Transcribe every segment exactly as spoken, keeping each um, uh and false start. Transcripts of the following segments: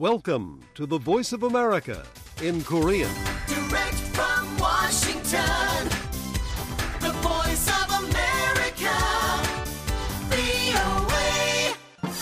Welcome to the Voice of America in Korean. Direct from Washington, the Voice of America, 브이오에이.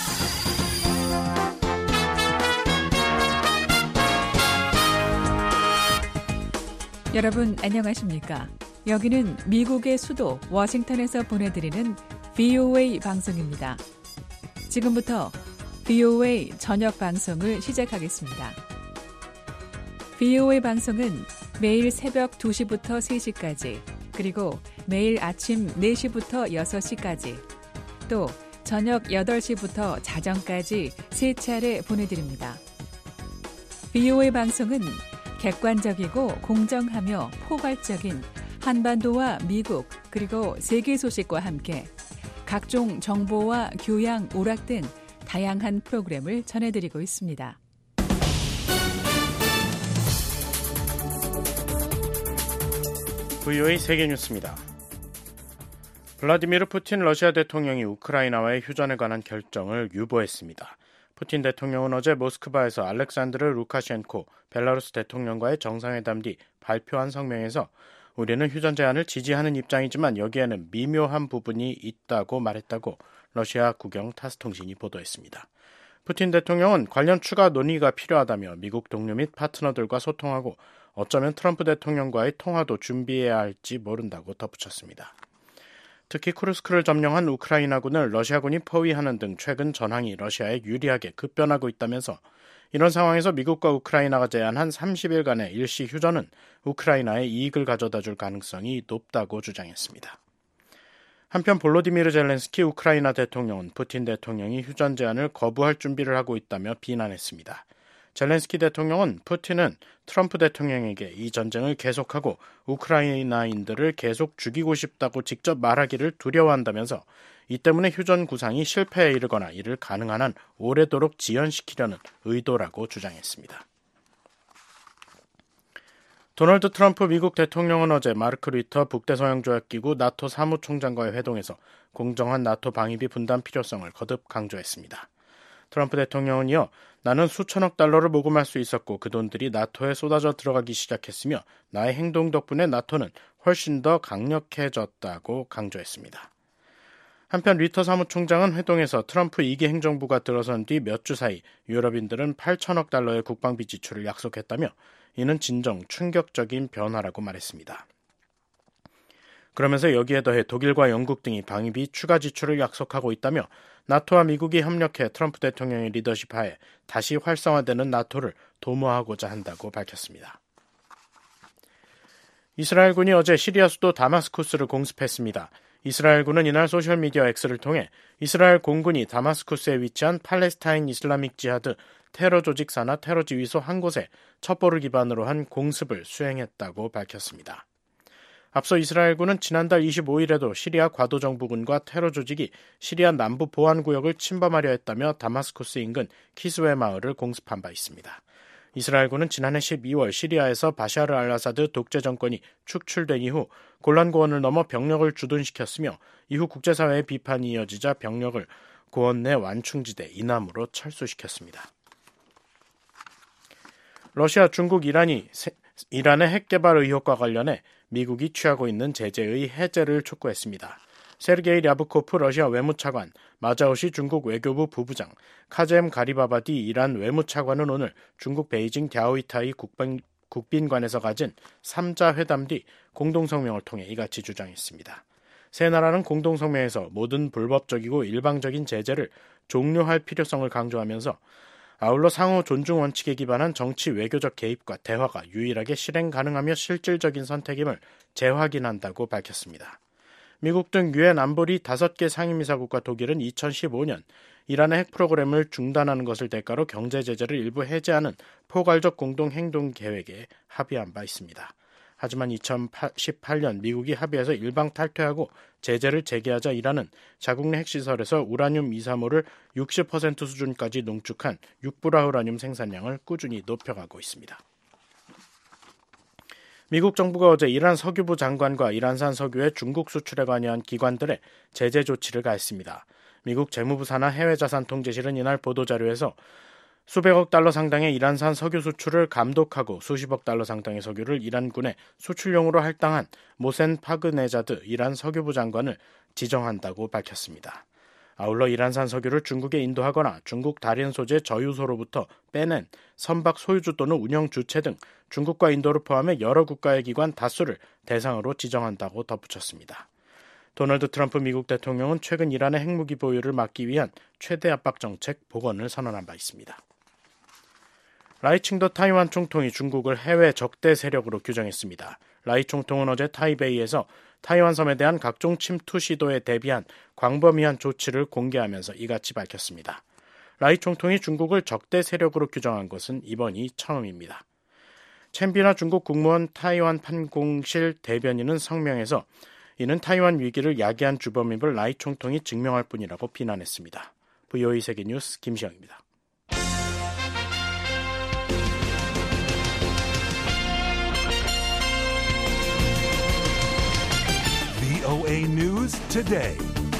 여러분 안녕하십니까? 여기는 미국의 수도 워싱턴에서 보내드리는 브이오에이 방송입니다. 지금부터 브이오에이 저녁 방송을 시작하겠습니다. 브이오에이 방송은 매일 새벽 두 시부터 세 시까지, 그리고 매일 아침 네 시부터 여섯 시까지, 또 저녁 여덟 시부터 자정까지 세 차례 보내드립니다. 브이오에이 방송은 객관적이고 공정하며 포괄적인 한반도와 미국 그리고 세계 소식과 함께 각종 정보와 교양, 오락 등 다양한 프로그램을 전해드리고 있습니다. 브이오에이 세계뉴스입니다. 블라디미르 푸틴 러시아 대통령이 우크라이나와의 휴전에 관한 결정을 유보했습니다. 푸틴 대통령은 어제 모스크바에서 알렉산드르 루카셴코 벨라루스 대통령과의 정상회담 뒤 발표한 성명에서 우리는 휴전 제안을 지지하는 입장이지만 여기에는 미묘한 부분이 있다고 말했다고 러시아 국영 타스통신이 보도했습니다. 푸틴 대통령은 관련 추가 논의가 필요하다며 미국 동료 및 파트너들과 소통하고 어쩌면 트럼프 대통령과의 통화도 준비해야 할지 모른다고 덧붙였습니다. 특히 쿠르스크를 점령한 우크라이나군을 러시아군이 포위하는 등 최근 전황이 러시아에 유리하게 급변하고 있다면서 이런 상황에서 미국과 우크라이나가 제안한 삼십 일간의 일시 휴전은 우크라이나에 이익을 가져다 줄 가능성이 높다고 주장했습니다. 한편 볼로디미르 젤렌스키 우크라이나 대통령은 푸틴 대통령이 휴전 제안을 거부할 준비를 하고 있다며 비난했습니다. 젤렌스키 대통령은 푸틴은 트럼프 대통령에게 이 전쟁을 계속하고 우크라이나인들을 계속 죽이고 싶다고 직접 말하기를 두려워한다면서 이 때문에 휴전 구상이 실패에 이르거나 이를 가능한 한 오래도록 지연시키려는 의도라고 주장했습니다. 도널드 트럼프 미국 대통령은 어제 마르크 리터 북대서양조약기구 나토 사무총장과의 회동에서 공정한 나토 방위비 분담 필요성을 거듭 강조했습니다. 트럼프 대통령은 이어 나는 수천억 달러를 모금할 수 있었고 그 돈들이 나토에 쏟아져 들어가기 시작했으며 나의 행동 덕분에 나토는 훨씬 더 강력해졌다고 강조했습니다. 한편 리터 사무총장은 회동에서 트럼프 이 기 행정부가 들어선 뒤 몇 주 사이 유럽인들은 팔천억 달러의 국방비 지출을 약속했다며 이는 진정 충격적인 변화라고 말했습니다. 그러면서 여기에 더해 독일과 영국 등이 방위비 추가 지출을 약속하고 있다며 나토와 미국이 협력해 트럼프 대통령의 리더십 하에 다시 활성화되는 나토를 도모하고자 한다고 밝혔습니다. 이스라엘군이 어제 시리아 수도 다마스쿠스를 공습했습니다. 이스라엘군은 이날 소셜미디어 X를 통해 이스라엘 공군이 다마스쿠스에 위치한 팔레스타인 이슬라믹 지하드 테러 조직 산하 테러 지휘소 한 곳에 첩보를 기반으로 한 공습을 수행했다고 밝혔습니다. 앞서 이스라엘군은 지난달 이십오 일에도 시리아 과도정부군과 테러 조직이 시리아 남부 보안구역을 침범하려 했다며 다마스쿠스 인근 키스웨 마을을 공습한 바 있습니다. 이스라엘군은 지난해 십이 월 시리아에서 바샤르 알아사드 독재 정권이 축출된 이후 골란 고원을 넘어 병력을 주둔시켰으며 이후 국제사회의 비판이 이어지자 병력을 고원 내 완충지대 이남으로 철수시켰습니다. 러시아, 중국, 이란이 세, 이란의 핵개발 의혹과 관련해 미국이 취하고 있는 제재의 해제를 촉구했습니다. 세르게이 랴브코프 러시아 외무차관, 마자오시 중국 외교부 부부장, 카젬 가리바바디 이란 외무차관은 오늘 중국 베이징 갸오이타이 국빈, 국빈관에서 가진 삼 자 회담 뒤 공동성명을 통해 이같이 주장했습니다. 세 나라는 공동성명에서 모든 불법적이고 일방적인 제재를 종료할 필요성을 강조하면서 아울러 상호 존중 원칙에 기반한 정치 외교적 개입과 대화가 유일하게 실행 가능하며 실질적인 선택임을 재확인한다고 밝혔습니다. 미국 등 유엔 안보리 다섯 개 상임이사국과 독일은 이천십오 년 이란의 핵 프로그램을 중단하는 것을 대가로 경제 제재를 일부 해제하는 포괄적 공동 행동 계획에 합의한 바 있습니다. 하지만 이천십팔 년 미국이 합의해서 일방 탈퇴하고 제재를 재개하자 이란은 자국 내 핵시설에서 우라늄 이백삼십오를 육십 퍼센트 수준까지 농축한 육불화 우라늄 생산량을 꾸준히 높여가고 있습니다. 미국 정부가 어제 이란 석유부 장관과 이란산 석유의 중국 수출에 관여한 기관들의 제재 조치를 가했습니다. 미국 재무부 산하 해외자산통제실은 이날 보도자료에서 수백억 달러 상당의 이란산 석유 수출을 감독하고 수십억 달러 상당의 석유를 이란군에 수출용으로 할당한 모센 파그네자드 이란 석유부 장관을 지정한다고 밝혔습니다. 아울러 이란산 석유를 중국에 인도하거나 중국 다른 소재 저유소로부터 빼낸 선박 소유주 또는 운영 주체 등 중국과 인도를 포함해 여러 국가의 기관 다수를 대상으로 지정한다고 덧붙였습니다. 도널드 트럼프 미국 대통령은 최근 이란의 핵무기 보유를 막기 위한 최대 압박 정책 복원을 선언한 바 있습니다. 라이칭더 타이완 총통이 중국을 해외 적대 세력으로 규정했습니다. 라이 총통은 어제 타이베이에서 타이완 섬에 대한 각종 침투 시도에 대비한 광범위한 조치를 공개하면서 이같이 밝혔습니다. 라이 총통이 중국을 적대 세력으로 규정한 것은 이번이 처음입니다. 첸비나 중국 국무원 타이완 판공실 대변인은 성명에서 이는 타이완 위기를 야기한 주범임을 라이 총통이 증명할 뿐이라고 비난했습니다. 브이오에이 세계뉴스 김시영입니다. 브이오에이 News Today.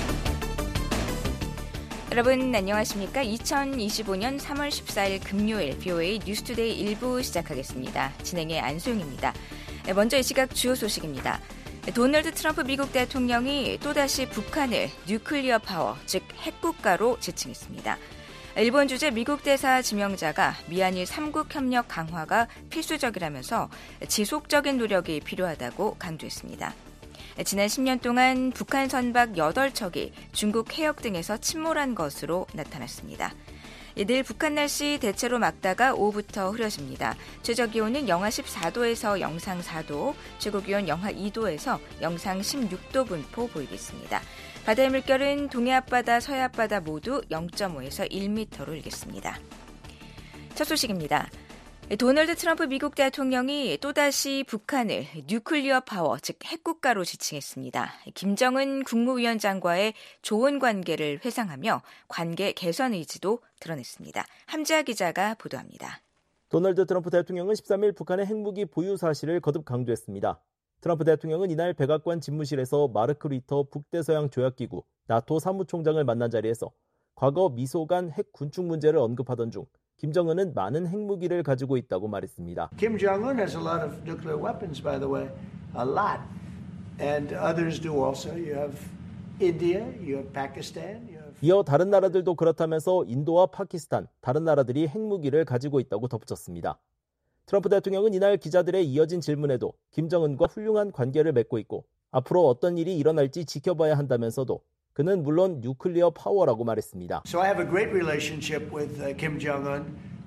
여러분 안녕하십니까? 이천이십오년 삼월 십사일 금요일 브이오에이 뉴스투데이 일 부 시작하겠습니다. 진행의 안소영입니다. 먼저 이 시각 주요 소식입니다. 도널드 트럼프 미국 대통령이 또다시 북한을 뉴클리어 파워, 즉 핵국가로 지칭했습니다. 일본 주재 미국 대사 지명자가 미한일 삼국 협력 강화가 필수적이라면서 지속적인 노력이 필요하다고 강조했습니다. 지난 십 년 동안 북한 선박 여덟 척이 중국 해역 등에서 침몰한 것으로 나타났습니다. 내일 북한 날씨 대체로 맑다가 오후부터 흐려집니다. 최저기온은 영하 십사도에서 영상 사도, 최고기온 영하 이도에서 영상 십육도 분포 보이겠습니다. 바다의 물결은 동해 앞바다, 서해 앞바다 모두 영점오에서 일 미터로 일겠습니다. 첫 소식입니다. 도널드 트럼프 미국 대통령이 또다시 북한을 뉴클리어 파워, 즉 핵국가로 지칭했습니다. 김정은 국무위원장과의 좋은 관계를 회상하며 관계 개선 의지도 드러냈습니다. 함지아 기자가 보도합니다. 도널드 트럼프 대통령은 십삼일 북한의 핵무기 보유 사실을 거듭 강조했습니다. 트럼프 대통령은 이날 백악관 집무실에서 마르크 리터 북대서양 조약기구 나토 사무총장을 만난 자리에서 과거 미소 간 핵 군축 문제를 언급하던 중 김정은은 많은 핵무기를 가지고 있다고 말했습니다. Kim Jong-un has a lot of nuclear weapons, by the way, a lot, and others do also. You have India, you have Pakistan. You have... 이어 다른 나라들도 그렇다면서 인도와 파키스탄, 다른 나라들이 핵무기를 가지고 있다고 덧붙였습니다. 트럼프 대통령은 이날 기자들의 이어진 질문에도 김정은과 훌륭한 관계를 맺고 있고 앞으로 어떤 일이 일어날지 지켜봐야 한다면서도 그는 물론 뉴클리어 파워라고 말했습니다. So I have a great relationship with uh, Kim Jong-un,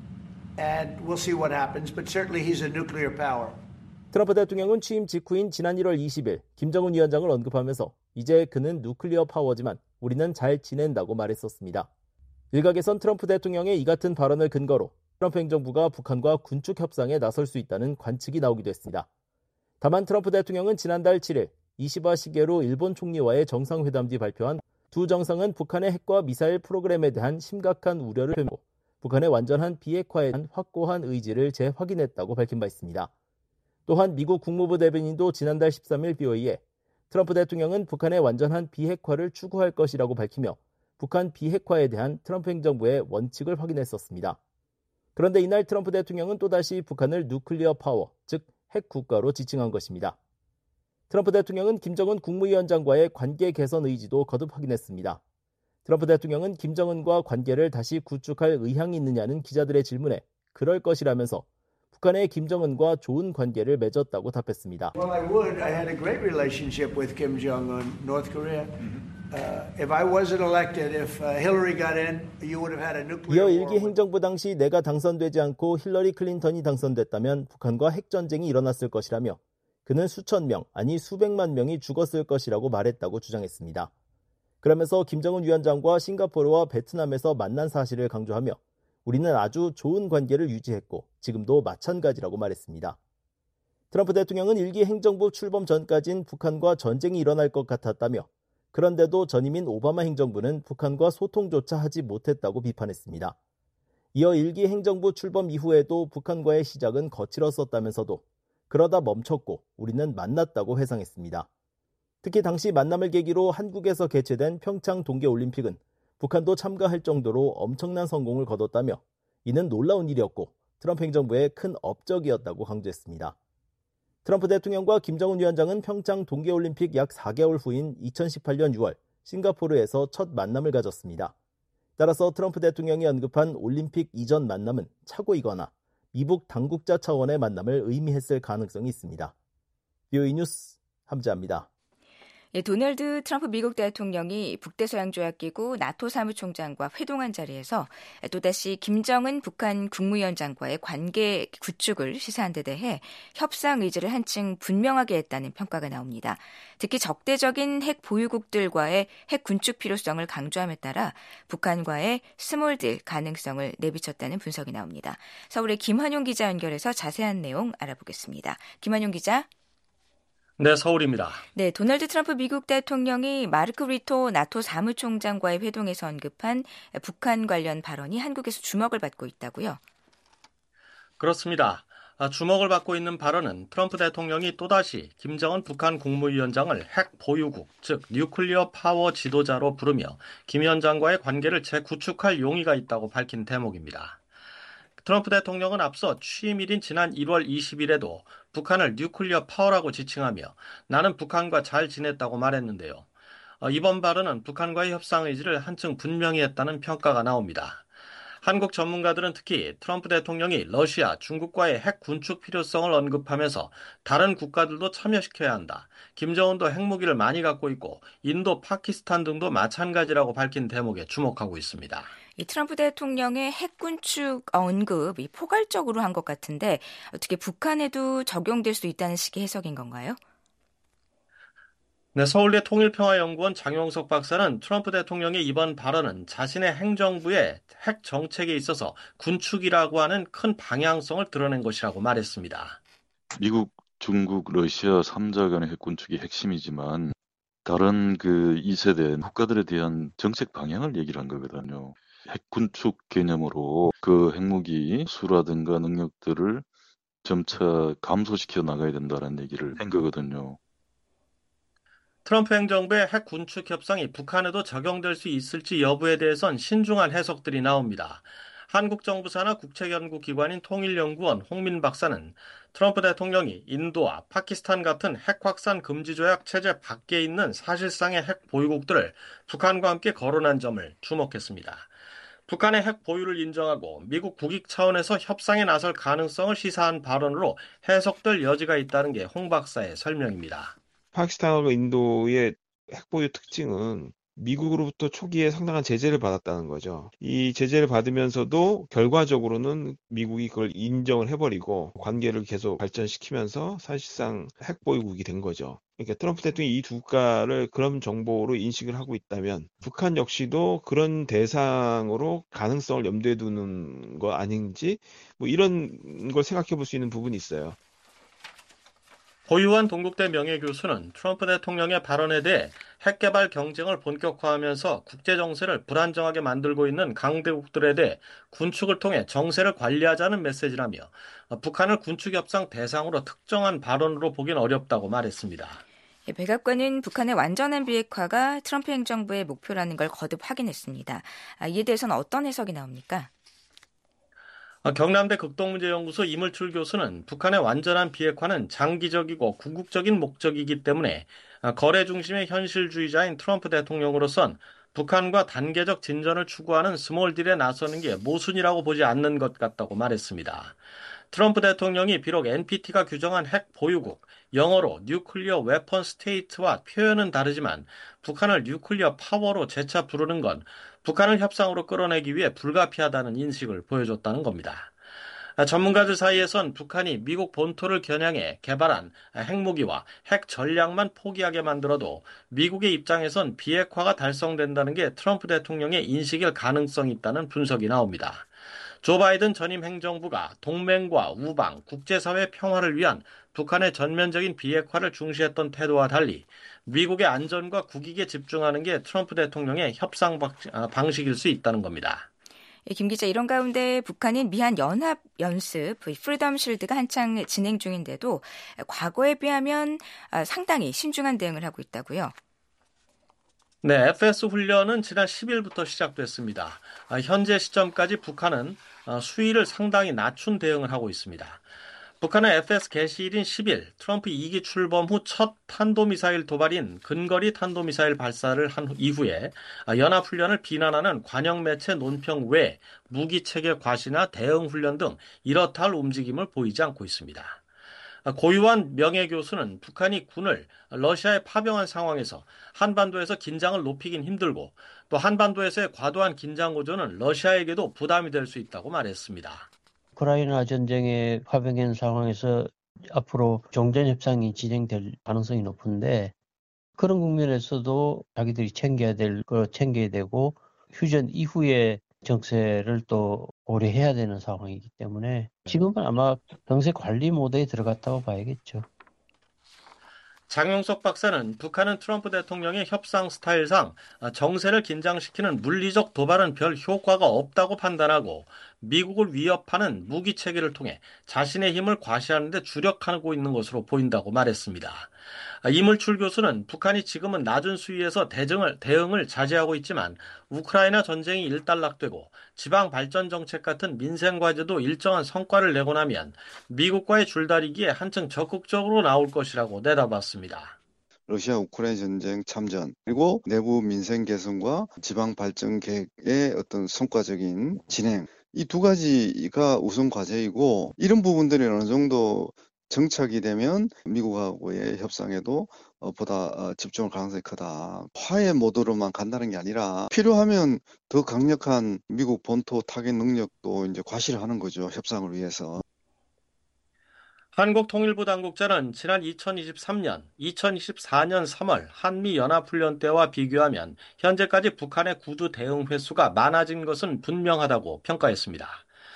and we'll see what happens, but certainly he's a nuclear power. 트럼프 대통령은 취임 직후인 지난 일월 이십일 김정은 위원장을 언급하면서 이제 그는 뉴클리어 파워지만 우리는 잘 지낸다고 말했었습니다. 일각에선 트럼프 대통령의 이 같은 발언을 근거로 트럼프 행정부가 북한과 군축 협상에 나설 수 있다는 관측이 나오기도 했습니다. 다만 트럼프 대통령은 지난달 칠일 이시바 시게루 일본 총리와의 정상회담 뒤 발표한 두 정상은 북한의 핵과 미사일 프로그램에 대한 심각한 우려를 표명하고 북한의 완전한 비핵화에 대한 확고한 의지를 재확인했다고 밝힌 바 있습니다. 또한 미국 국무부 대변인도 지난달 십삼일 브이오에이에 트럼프 대통령은 북한의 완전한 비핵화를 추구할 것이라고 밝히며 북한 비핵화에 대한 트럼프 행정부의 원칙을 확인했었습니다. 그런데 이날 트럼프 대통령은 또다시 북한을 뉴클리어 파워, 즉 핵국가로 지칭한 것입니다. 트럼프 대통령은 김정은 국무위원장과의 관계 개선 의지도 거듭 확인했습니다. 트럼프 대통령은 김정은과 관계를 다시 구축할 의향이 있느냐는 기자들의 질문에 그럴 것이라면서 북한의 김정은과 좋은 관계를 맺었다고 답했습니다. Well, I would. I had a great relationship with Kim Jong-un, North Korea. Uh, if I wasn't elected, if uh, Hillary got in, you would have had a nuclear 이어 war. 일기 행정부 당시 내가 당선되지 않고 힐러리 클린턴이 당선됐다면 북한과 핵전쟁이 일어났을 것이라며 그는 수천 명, 아니 수백만 명이 죽었을 것이라고 말했다고 주장했습니다. 그러면서 김정은 위원장과 싱가포르와 베트남에서 만난 사실을 강조하며 우리는 아주 좋은 관계를 유지했고 지금도 마찬가지라고 말했습니다. 트럼프 대통령은 일기 행정부 출범 전까진 북한과 전쟁이 일어날 것 같았다며 그런데도 전임인 오바마 행정부는 북한과 소통조차 하지 못했다고 비판했습니다. 이어 일기 행정부 출범 이후에도 북한과의 시작은 거칠었었다면서도 그러다 멈췄고 우리는 만났다고 회상했습니다. 특히 당시 만남을 계기로 한국에서 개최된 평창 동계올림픽은 북한도 참가할 정도로 엄청난 성공을 거뒀다며 이는 놀라운 일이었고 트럼프 행정부의 큰 업적이었다고 강조했습니다. 트럼프 대통령과 김정은 위원장은 평창 동계올림픽 약 사 개월 후인 이천십팔 년 유월 싱가포르에서 첫 만남을 가졌습니다. 따라서 트럼프 대통령이 언급한 올림픽 이전 만남은 착오이거나 미국 당국자 차원의 만남을 의미했을 가능성이 있습니다. 비오이 뉴스 함재합니다. 예, 도널드 트럼프 미국 대통령이 북대서양조약기구 나토 사무총장과 회동한 자리에서 또다시 김정은 북한 국무위원장과의 관계 구축을 시사한 데 대해 협상 의지를 한층 분명하게 했다는 평가가 나옵니다. 특히 적대적인 핵 보유국들과의 핵 군축 필요성을 강조함에 따라 북한과의 스몰딜 가능성을 내비쳤다는 분석이 나옵니다. 서울의 김환용 기자 연결해서 자세한 내용 알아보겠습니다. 김환용 기자. 네, 서울입니다. 네, 도널드 트럼프 미국 대통령이 마르크 리토 나토 사무총장과의 회동에서 언급한 북한 관련 발언이 한국에서 주목을 받고 있다고요? 그렇습니다. 주목을 받고 있는 발언은 트럼프 대통령이 또다시 김정은 북한 국무위원장을 핵 보유국, 즉 뉴클리어 파워 지도자로 부르며 김 위원장과의 관계를 재구축할 용의가 있다고 밝힌 대목입니다. 트럼프 대통령은 앞서 취임일인 지난 일월 이십일에도 북한을 뉴클리어 파워라고 지칭하며 나는 북한과 잘 지냈다고 말했는데요. 이번 발언은 북한과의 협상 의지를 한층 분명히 했다는 평가가 나옵니다. 한국 전문가들은 특히 트럼프 대통령이 러시아, 중국과의 핵 군축 필요성을 언급하면서 다른 국가들도 참여시켜야 한다. 김정은도 핵무기를 많이 갖고 있고 인도, 파키스탄 등도 마찬가지라고 밝힌 대목에 주목하고 있습니다. 이 트럼프 대통령의 핵군축 언급이 포괄적으로 한 것 같은데 어떻게 북한에도 적용될 수 있다는 식의 해석인 건가요? 네, 서울대 통일평화연구원 장용석 박사는 트럼프 대통령의 이번 발언은 자신의 행정부의 핵 정책에 있어서 군축이라고 하는 큰 방향성을 드러낸 것이라고 말했습니다. 미국, 중국, 러시아 삼 자 간의 핵군축이 핵심이지만 다른 그 이 세대 국가들에 대한 정책 방향을 얘기를 한 거거든요. 핵군축 개념으로 그 핵무기 수라든가 능력들을 점차 감소시켜 나가야 된다는 얘기를 한 거거든요. 트럼프 행정부의 핵 군축 협상이 북한에도 적용될 수 있을지 여부에 대해선 신중한 해석들이 나옵니다. 한국 정부 산하 국책연구기관인 통일연구원 홍민 박사는 트럼프 대통령이 인도와 파키스탄 같은 핵 확산 금지 조약 체제 밖에 있는 사실상의 핵 보유국들을 북한과 함께 거론한 점을 주목했습니다. 북한의 핵 보유를 인정하고 미국 국익 차원에서 협상에 나설 가능성을 시사한 발언으로 해석될 여지가 있다는 게 홍 박사의 설명입니다. 파키스탄하고 인도의 핵 보유 특징은 미국으로부터 초기에 상당한 제재를 받았다는 거죠. 이 제재를 받으면서도 결과적으로는 미국이 그걸 인정을 해버리고 관계를 계속 발전시키면서 사실상 핵 보유국이 된 거죠. 그러니까 트럼프 대통령이 이 두 국가를 그런 정보로 인식을 하고 있다면 북한 역시도 그런 대상으로 가능성을 염두에 두는 거 아닌지 뭐 이런 걸 생각해 볼 수 있는 부분이 있어요. 고유한 동국대 명예교수는 트럼프 대통령의 발언에 대해 핵개발 경쟁을 본격화하면서 국제 정세를 불안정하게 만들고 있는 강대국들에 대해 군축을 통해 정세를 관리하자는 메시지라며 북한을 군축협상 대상으로 특정한 발언으로 보긴 어렵다고 말했습니다. 백악관은 북한의 완전한 비핵화가 트럼프 행정부의 목표라는 걸 거듭 확인했습니다. 이에 대해서는 어떤 해석이 나옵니까? 경남대 극동문제연구소 이물출 교수는 북한의 완전한 비핵화는 장기적이고 궁극적인 목적이기 때문에 거래 중심의 현실주의자인 트럼프 대통령으로선 북한과 단계적 진전을 추구하는 스몰딜에 나서는 게 모순이라고 보지 않는 것 같다고 말했습니다. 트럼프 대통령이 비록 엔피티가 규정한 핵 보유국, 영어로 뉴클리어 웨펀 스테이트와 표현은 다르지만 북한을 뉴클리어 파워로 재차 부르는 건 북한을 협상으로 끌어내기 위해 불가피하다는 인식을 보여줬다는 겁니다. 전문가들 사이에선 북한이 미국 본토를 겨냥해 개발한 핵무기와 핵 전략만 포기하게 만들어도 미국의 입장에선 비핵화가 달성된다는 게 트럼프 대통령의 인식일 가능성이 있다는 분석이 나옵니다. 조 바이든 전임 행정부가 동맹과 우방, 국제사회 평화를 위한 북한의 전면적인 비핵화를 중시했던 태도와 달리 미국의 안전과 국익에 집중하는 게 트럼프 대통령의 협상 방식일 수 있다는 겁니다. 김 기자, 이런 가운데 북한인 미한 연합 연습 프리덤 실드가 한창 진행 중인데도 과거에 비하면 상당히 신중한 대응을 하고 있다고요? 네, 에프에스 훈련은 지난 십 일부터 시작됐습니다. 아, 현재 시점까지 북한은 어, 수위를 상당히 낮춘 대응을 하고 있습니다. 북한은 에프에스 개시일인 십 일 트럼프 이 기 출범 후 첫 탄도미사일 도발인 근거리 탄도미사일 발사를 한 이후에 연합훈련을 비난하는 관영 매체 논평 외 무기체계 과시나 대응훈련 등 이렇다 할 움직임을 보이지 않고 있습니다. 고유한 명예교수는 북한이 군을 러시아에 파병한 상황에서 한반도에서 긴장을 높이긴 힘들고 또 한반도에서의 과도한 긴장 고조는 러시아에게도 부담이 될 수 있다고 말했습니다. 우크라이나 전쟁에 파병한 상황에서 앞으로 종전협상이 진행될 가능성이 높은데 그런 국면에서도 자기들이 챙겨야 될 거 챙겨야 되고 휴전 이후에 정세를 또 고려해야 되는 상황이기 때문에 지금은 아마 정세 관리 모드에 들어갔다고 봐야겠죠. 장용석 박사는 북한은 트럼프 대통령의 협상 스타일상 정세를 긴장시키는 물리적 도발은 별 효과가 없다고 판단하고 미국을 위협하는 무기 체계를 통해 자신의 힘을 과시하는 데 주력하고 있는 것으로 보인다고 말했습니다. 이물출 교수는 북한이 지금은 낮은 수위에서 대응을, 대응을 자제하고 있지만 우크라이나 전쟁이 일단락되고 지방 발전 정책 같은 민생 과제도 일정한 성과를 내고 나면 미국과의 줄다리기에 한층 적극적으로 나올 것이라고 내다봤습니다. 러시아 우크라이나 전쟁 참전 그리고 내부 민생 개선과 지방 발전 계획의 어떤 성과적인 진행 이 두 가지가 우선 과제이고 이런 부분들이 어느 정도 정착이 되면 미국하고의 협상에도 보다 집중할 가능성이 크다. 화해 모드로만 간다는 게 아니라 필요하면 더 강력한 미국 본토 타격 능력도 이제 과시를 하는 거죠. 협상을 위해서. 한국통일부 당국자는 지난 이천이십삼 년, 이천이십사 년 삼월 한미연합훈련 때와 비교하면 현재까지 북한의 구두 대응 횟수가 많아진 것은 분명하다고 평가했습니다.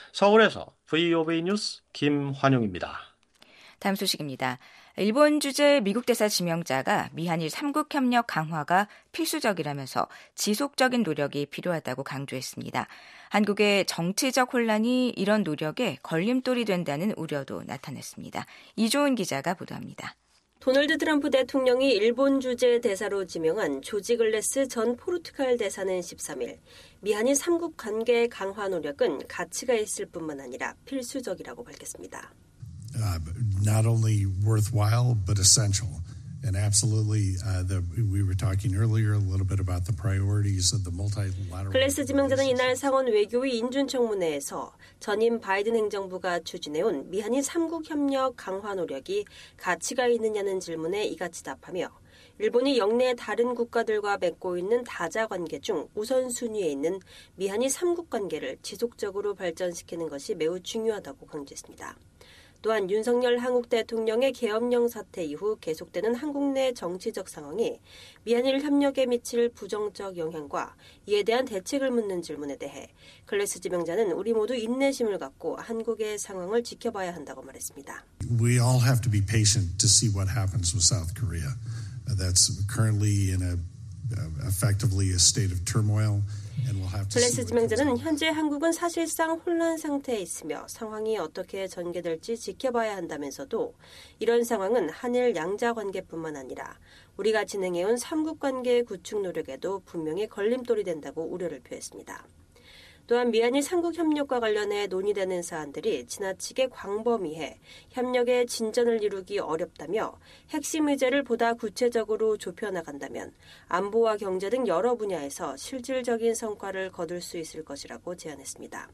서울에서 브이오비 뉴스 김환용입니다. 다음 소식입니다. 일본 주재 미국 대사 지명자가 미한일 삼국 협력 강화가 필수적이라면서 지속적인 노력이 필요하다고 강조했습니다. 한국의 정치적 혼란이 이런 노력에 걸림돌이 된다는 우려도 나타냈습니다. 이조은 기자가 보도합니다. 도널드 트럼프 대통령이 일본 주재 대사로 지명한 조지 글래스 전 포르투갈 대사는 십삼 일 미한일 삼국 관계 강화 노력은 가치가 있을 뿐만 아니라 필수적이라고 밝혔습니다. Uh, not only worthwhile but essential. And absolutely, uh, the, we were talking earlier a little bit about the priorities of the multilateral. 글래스 지명자는 이날 상원 외교위 인준청문회에서 전임 바이든 행정부가 추진해온 미한일 삼국 협력 강화 노력이 가치가 있느냐는 질문에 이같이 답하며 일본이 영내 다른 국가들과 맺고 있는 다자 관계 중 우선순위에 있는 미한일 삼국 관계를 지속적으로 발전시키는 것이 매우 중요하다고 강조했습니다. 또한 윤석열 한국 대통령의 계엄령 사태 이후 계속되는 한국 내 정치적 상황이 미한일 협력에 미칠 부정적 영향과 이에 대한 대책을 묻는 질문에 대해 글래스 지명자는 우리 모두 인내심을 갖고 한국의 상황을 지켜봐야 한다고 말했습니다. We all have to be patient to see what happens with South Korea. That's currently in a effectively a state of turmoil. 글래스 지명자는 현재 한국은 사실상 혼란 상태에 있으며 상황이 어떻게 전개될지 지켜봐야 한다면서도 이런 상황은 한일 양자 관계뿐만 아니라 우리가 진행해온 삼국 관계 구축 노력에도 분명히 걸림돌이 된다고 우려를 표했습니다. 또한 미한일 삼국 협력과 관련해 논의되는 사안들이 지나치게 광범위해 협력의 진전을 이루기 어렵다며 핵심 의제를 보다 구체적으로 좁혀나간다면 안보와 경제 등 여러 분야에서 실질적인 성과를 거둘 수 있을 것이라고 제안했습니다.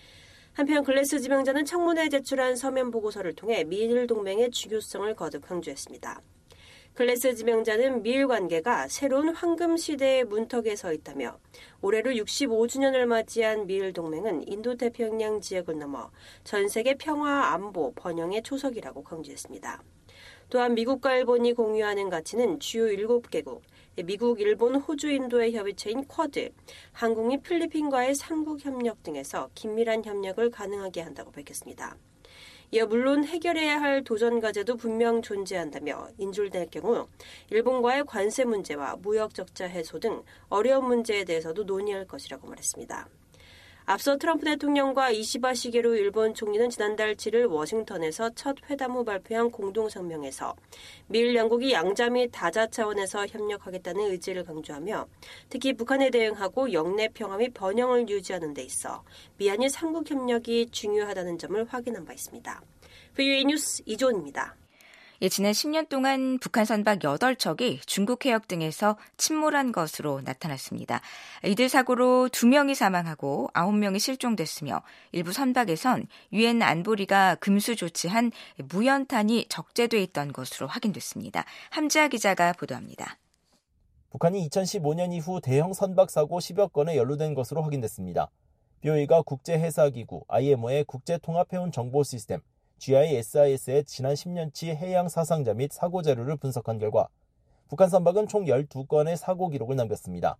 한편 글래스 지명자는 청문회에 제출한 서면 보고서를 통해 미일 동맹의 중요성을 거듭 강조했습니다. 글래스 지명자는 미일 관계가 새로운 황금 시대의 문턱에 서 있다며 올해로 육십오 주년을 맞이한 미일 동맹은 인도태평양 지역을 넘어 전 세계 평화, 안보, 번영의 초석이라고 강조했습니다. 또한 미국과 일본이 공유하는 가치는 주요 일곱 개국, 미국, 일본, 호주, 인도의 협의체인 쿼드, 한국이 필리핀과의 삼국 협력 등에서 긴밀한 협력을 가능하게 한다고 밝혔습니다. 이어 물론 해결해야 할 도전 과제도 분명 존재한다며 인줄될 경우 일본과의 관세 문제와 무역 적자 해소 등 어려운 문제에 대해서도 논의할 것이라고 말했습니다. 앞서 트럼프 대통령과 이시바 시게루 일본 총리는 지난달 칠 일 워싱턴에서 첫 회담 후 발표한 공동성명에서 미일 양국이 양자 및 다자 차원에서 협력하겠다는 의지를 강조하며 특히 북한에 대응하고 영내 평화 및 번영을 유지하는 데 있어 미한일 삼국 협력이 중요하다는 점을 확인한 바 있습니다. 브이오에이 뉴스 이조은입니다. 예, 지난 십 년 동안 북한 선박 여덟 척이 중국 해역 등에서 침몰한 것으로 나타났습니다. 이들 사고로 두 명이 사망하고 아홉 명이 실종됐으며 일부 선박에선 유엔 안보리가 금수 조치한 무연탄이 적재돼 있던 것으로 확인됐습니다. 함지아 기자가 보도합니다. 북한이 이천십오 년 이후 대형 선박 사고 십여 건에 연루된 것으로 확인됐습니다. 비오이가 국제해사기구 아이엠오의 국제통합해운 정보 시스템 지아이에스아이에스의 지난 십 년치 해양 사상자 및 사고 자료를 분석한 결과 북한 선박은 총 열두 건의 사고 기록을 남겼습니다.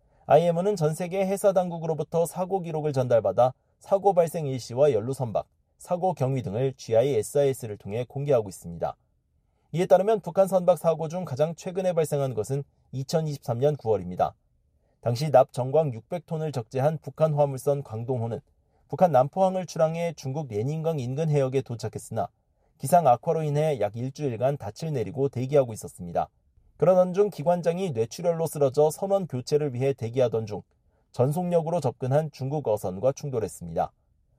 아이엠오는 전 세계 해사 당국으로부터 사고 기록을 전달받아 사고 발생 일시와 연루 선박, 사고 경위 등을 지아이에스아이에스를 통해 공개하고 있습니다. 이에 따르면 북한 선박 사고 중 가장 최근에 발생한 것은 이천이십삼 년 구월입니다. 당시 납 정광 육백 톤을 적재한 북한 화물선 광동호는 북한 남포항을 출항해 중국 례닌강 인근 해역에 도착했으나 기상 악화로 인해 약 일주일간 닻을 내리고 대기하고 있었습니다. 그러던 중 기관장이 뇌출혈로 쓰러져 선원 교체를 위해 대기하던 중 전속력으로 접근한 중국 어선과 충돌했습니다.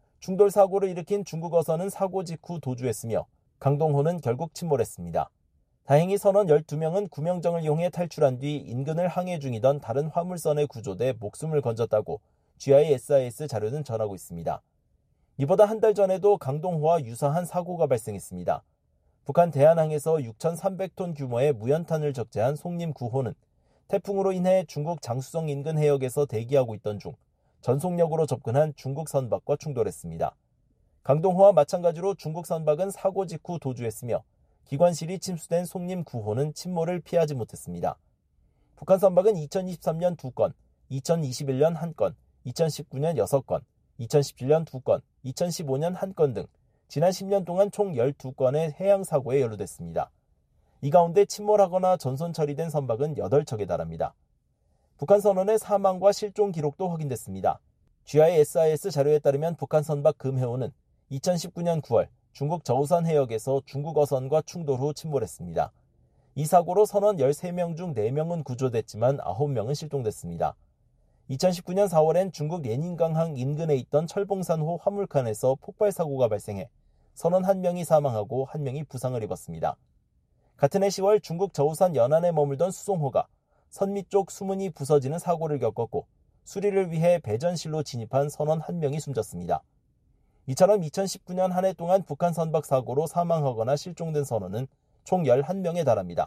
충돌 사고를 일으킨 중국 어선은 사고 직후 도주했으며 강동호는 결국 침몰했습니다. 다행히 선원 열두 명은 구명정을 이용해 탈출한 뒤 인근을 항해 중이던 다른 화물선에 구조돼 목숨을 건졌다고 지아이에스아이에스 자료는 전하고 있습니다. 이보다 한 달 전에도 강동호와 유사한 사고가 발생했습니다. 북한 대한항에서 육천삼백 톤 규모의 무연탄을 적재한 송림 구 호는 태풍으로 인해 중국 장수성 인근 해역에서 대기하고 있던 중 전속력으로 접근한 중국 선박과 충돌했습니다. 강동호와 마찬가지로 중국 선박은 사고 직후 도주했으며 기관실이 침수된 송림 구 호는 침몰을 피하지 못했습니다. 북한 선박은 이천이십삼 년 두 건, 이천이십일 년 한 건, 이천십구 년 여섯 건, 이천십칠 년 두 건, 이천십오 년 한 건 등 지난 십 년 동안 총 열두 건의 해양 사고에 연루됐습니다. 이 가운데 침몰하거나 전손 처리된 선박은 여덟 척에 달합니다. 북한 선원의 사망과 실종 기록도 확인됐습니다. 지아이에스아이에스 자료에 따르면 북한 선박 금해오는 이천십구 년 구월 중국 저우산 해역에서 중국 어선과 충돌 후 침몰했습니다. 이 사고로 선원 열세 명 중 네 명은 구조됐지만 아홉 명은 실종됐습니다. 이천십구 년 사월엔 중국 례닌강항 인근에 있던 철봉산호 화물칸에서 폭발 사고가 발생해 선원 한 명이 사망하고 한 명이 부상을 입었습니다. 같은 해 시월 중국 저우산 연안에 머물던 수송호가 선미 쪽 수문이 부서지는 사고를 겪었고 수리를 위해 배전실로 진입한 선원 한 명이 숨졌습니다. 이처럼 이천십구 년 한 해 동안 북한 선박 사고로 사망하거나 실종된 선원은 총 열한 명에 달합니다.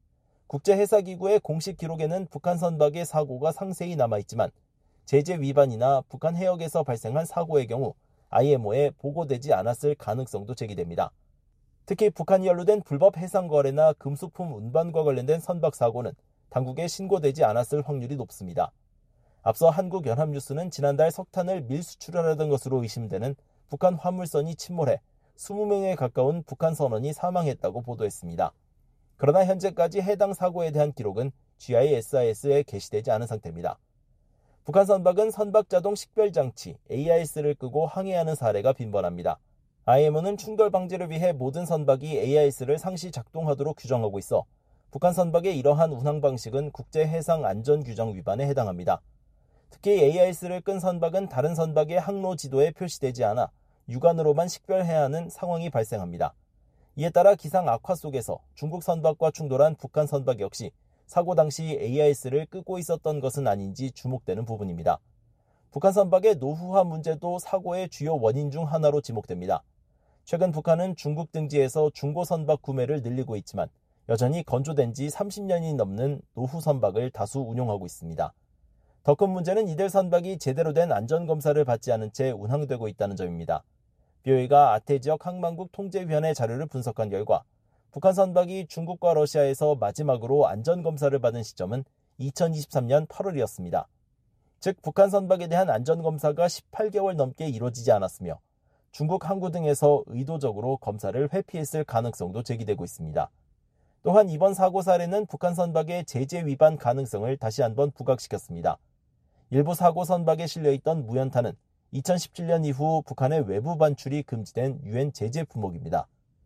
국제해사기구의 공식 기록에는 북한 선박의 사고가 상세히 남아있지만 제재 위반이나 북한 해역에서 발생한 사고의 경우 아이엠오에 보고되지 않았을 가능성도 제기됩니다. 특히 북한이 연루된 불법 해상 거래나 금수품 운반과 관련된 선박 사고는 당국에 신고되지 않았을 확률이 높습니다. 앞서 한국연합뉴스는 지난달 석탄을 밀수출을 하던 것으로 의심되는 북한 화물선이 침몰해 이십 명에 가까운 북한 선원이 사망했다고 보도했습니다. 그러나 현재까지 해당 사고에 대한 기록은 지아이에스아이에스에 게시되지 않은 상태입니다. 북한 선박은 선박 자동 식별장치 에이아이에스를 끄고 항해하는 사례가 빈번합니다. 아이엠오는 충돌 방지를 위해 모든 선박이 에이아이에스를 상시 작동하도록 규정하고 있어 북한 선박의 이러한 운항 방식은 국제해상안전규정 위반에 해당합니다. 특히 에이아이에스를 끈 선박은 다른 선박의 항로 지도에 표시되지 않아 육안으로만 식별해야 하는 상황이 발생합니다. 이에 따라 기상 악화 속에서 중국 선박과 충돌한 북한 선박 역시 사고 당시 에이아이에스를 끄고 있었던 것은 아닌지 주목되는 부분입니다. 북한 선박의 노후화 문제도 사고의 주요 원인 중 하나로 지목됩니다. 최근 북한은 중국 등지에서 중고 선박 구매를 늘리고 있지만 여전히 건조된 지 삼십 년이 넘는 노후 선박을 다수 운용하고 있습니다. 더 큰 문제는 이들 선박이 제대로 된 안전검사를 받지 않은 채 운항되고 있다는 점입니다. 비오이가 아태지역 항만국 통제위원회 자료를 분석한 결과 북한 선박이 중국과 러시아에서 마지막으로 안전검사를 받은 시점은 이천이십삼 년 팔월이었습니다. 즉 북한 선박에 대한 안전검사가 십팔 개월 넘게 이루어지지 않았으며 중국 항구 등에서 의도적으로 검사를 회피했을 가능성도 제기되고 있습니다. 또한 이번 사고 사례는 북한 선박의 제재 위반 가능성을 다시 한번 부각시켰습니다. 일부 사고 선박에 실려있던 무연탄은 이천십칠 년 이후 북한의 외부 반출이 금지된 유엔 제재 품목입니다.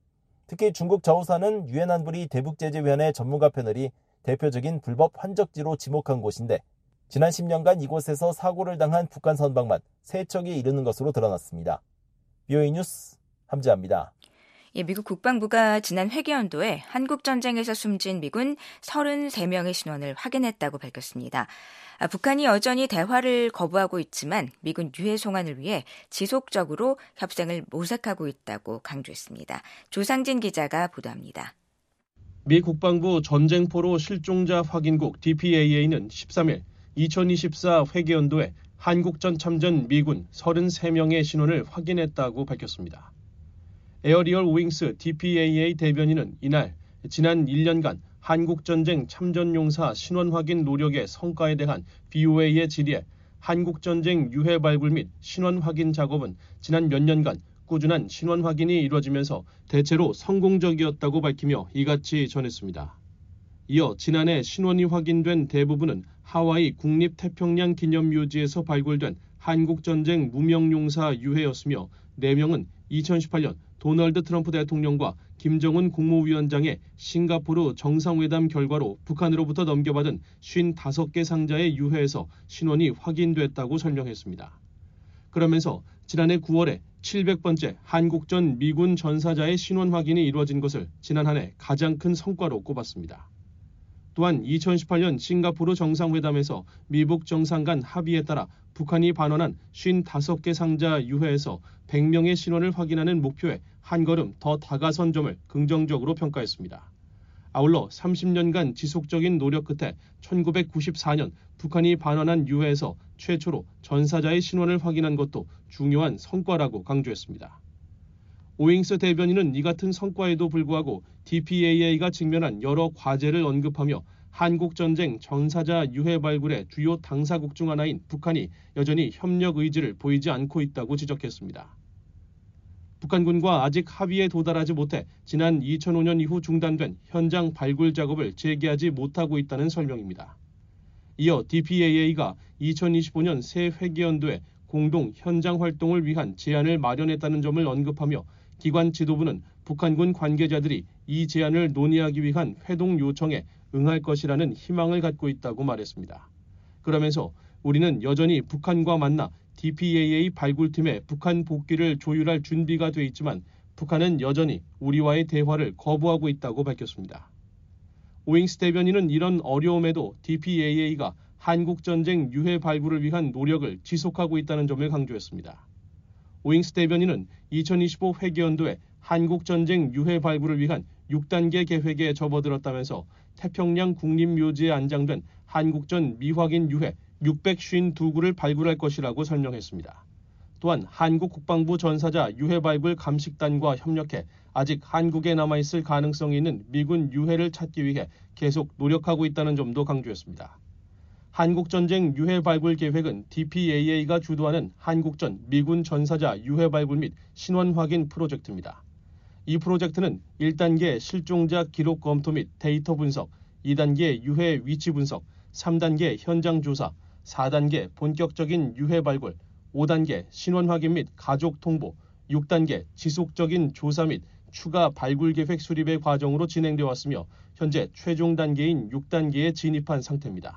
특히 중국 저우사는 유엔 안보리 대북제재위원회 전문가 패널이 대표적인 불법 환적지로 지목한 곳인데 지난 십 년간 이곳에서 사고를 당한 북한 선박만 세 척이 이르는 것으로 드러났습니다. 비오에이 뉴스 함지아입니다. 예, 미국 국방부가 지난 회계연도에 한국전쟁에서 숨진 미군 서른세 명의 신원을 확인했다고 밝혔습니다. 아, 북한이 여전히 대화를 거부하고 있지만 미군 유해 송환을 위해 지속적으로 협상을 모색하고 있다고 강조했습니다. 조상진 기자가 보도합니다. 미 국방부 전쟁포로 실종자 확인국 디피에이에이는 십삼 일 이천이십사 회계연도에 한국전 참전 미군 서른세 명의 신원을 확인했다고 밝혔습니다. 에어리얼 윙스 디피에이에이 대변인은 이날 지난 일 년간 한국전쟁 참전용사 신원 확인 노력의 성과에 대한 비오에이의 질의에 한국전쟁 유해 발굴 및 신원 확인 작업은 지난 몇 년간 꾸준한 신원 확인이 이루어지면서 대체로 성공적이었다고 밝히며 이같이 전했습니다. 이어 지난해 신원이 확인된 대부분은 하와이 국립태평양 기념묘지에서 발굴된 한국전쟁 무명용사 유해였으며 네 명은 이천십팔 년 도널드 트럼프 대통령과 김정은 국무위원장의 싱가포르 정상회담 결과로 북한으로부터 넘겨받은 오십오 개 상자의 유해에서 신원이 확인됐다고 설명했습니다. 그러면서 지난해 구월에 칠백 번째 한국전 미군 전사자의 신원 확인이 이루어진 것을 지난 한 해 가장 큰 성과로 꼽았습니다. 또한 이천십팔 년 싱가포르 정상회담에서 미북 정상 간 합의에 따라 북한이 반환한 오십오 개 상자 유해에서 백 명의 신원을 확인하는 목표에 한 걸음 더 다가선 점을 긍정적으로 평가했습니다. 아울러 삼십 년간 지속적인 노력 끝에 천구백구십사 년 북한이 반환한 유해에서 최초로 전사자의 신원을 확인한 것도 중요한 성과라고 강조했습니다. 오잉스 대변인은 이 같은 성과에도 불구하고 디피에이에이가 직면한 여러 과제를 언급하며 한국전쟁 전사자 유해 발굴의 주요 당사국 중 하나인 북한이 여전히 협력 의지를 보이지 않고 있다고 지적했습니다. 북한군과 아직 합의에 도달하지 못해 지난 이천오 년 이후 중단된 현장 발굴 작업을 재개하지 못하고 있다는 설명입니다. 이어 디피에이에이가 이천이십오 년 새 회계연도에 공동 현장 활동을 위한 제안을 마련했다는 점을 언급하며 기관 지도부는 북한군 관계자들이 이 제안을 논의하기 위한 회동 요청에 응할 것이라는 희망을 갖고 있다고 말했습니다. 그러면서 우리는 여전히 북한과 만나 디피에이에이 발굴팀의 북한 복귀를 조율할 준비가 돼 있지만 북한은 여전히 우리와의 대화를 거부하고 있다고 밝혔습니다. 오잉스 대변인은 이런 어려움에도 디피에이에이가 한국전쟁 유해 발굴을 위한 노력을 지속하고 있다는 점을 강조했습니다. 오잉스 대변인은 이천이십오 회계연도에 한국전쟁 유해 발굴을 위한 육 단계 계획에 접어들었다면서 태평양 국립묘지에 안장된 한국전 미확인 유해 육백오십이 구를 발굴할 것이라고 설명했습니다. 또한 한국 국방부 전사자 유해 발굴 감식단과 협력해 아직 한국에 남아있을 가능성이 있는 미군 유해를 찾기 위해 계속 노력하고 있다는 점도 강조했습니다. 한국전쟁 유해 발굴 계획은 디피에이에이가 주도하는 한국전 미군 전사자 유해 발굴 및 신원 확인 프로젝트입니다. 이 프로젝트는 일 단계 실종자 기록 검토 및 데이터 분석, 이 단계 유해 위치 분석, 삼 단계 현장 조사, 사 단계 본격적인 유해 발굴, 오 단계 신원 확인 및 가족 통보, 육 단계 지속적인 조사 및 추가 발굴 계획 수립의 과정으로 진행되어 왔으며 현재 최종 단계인 육 단계에 진입한 상태입니다.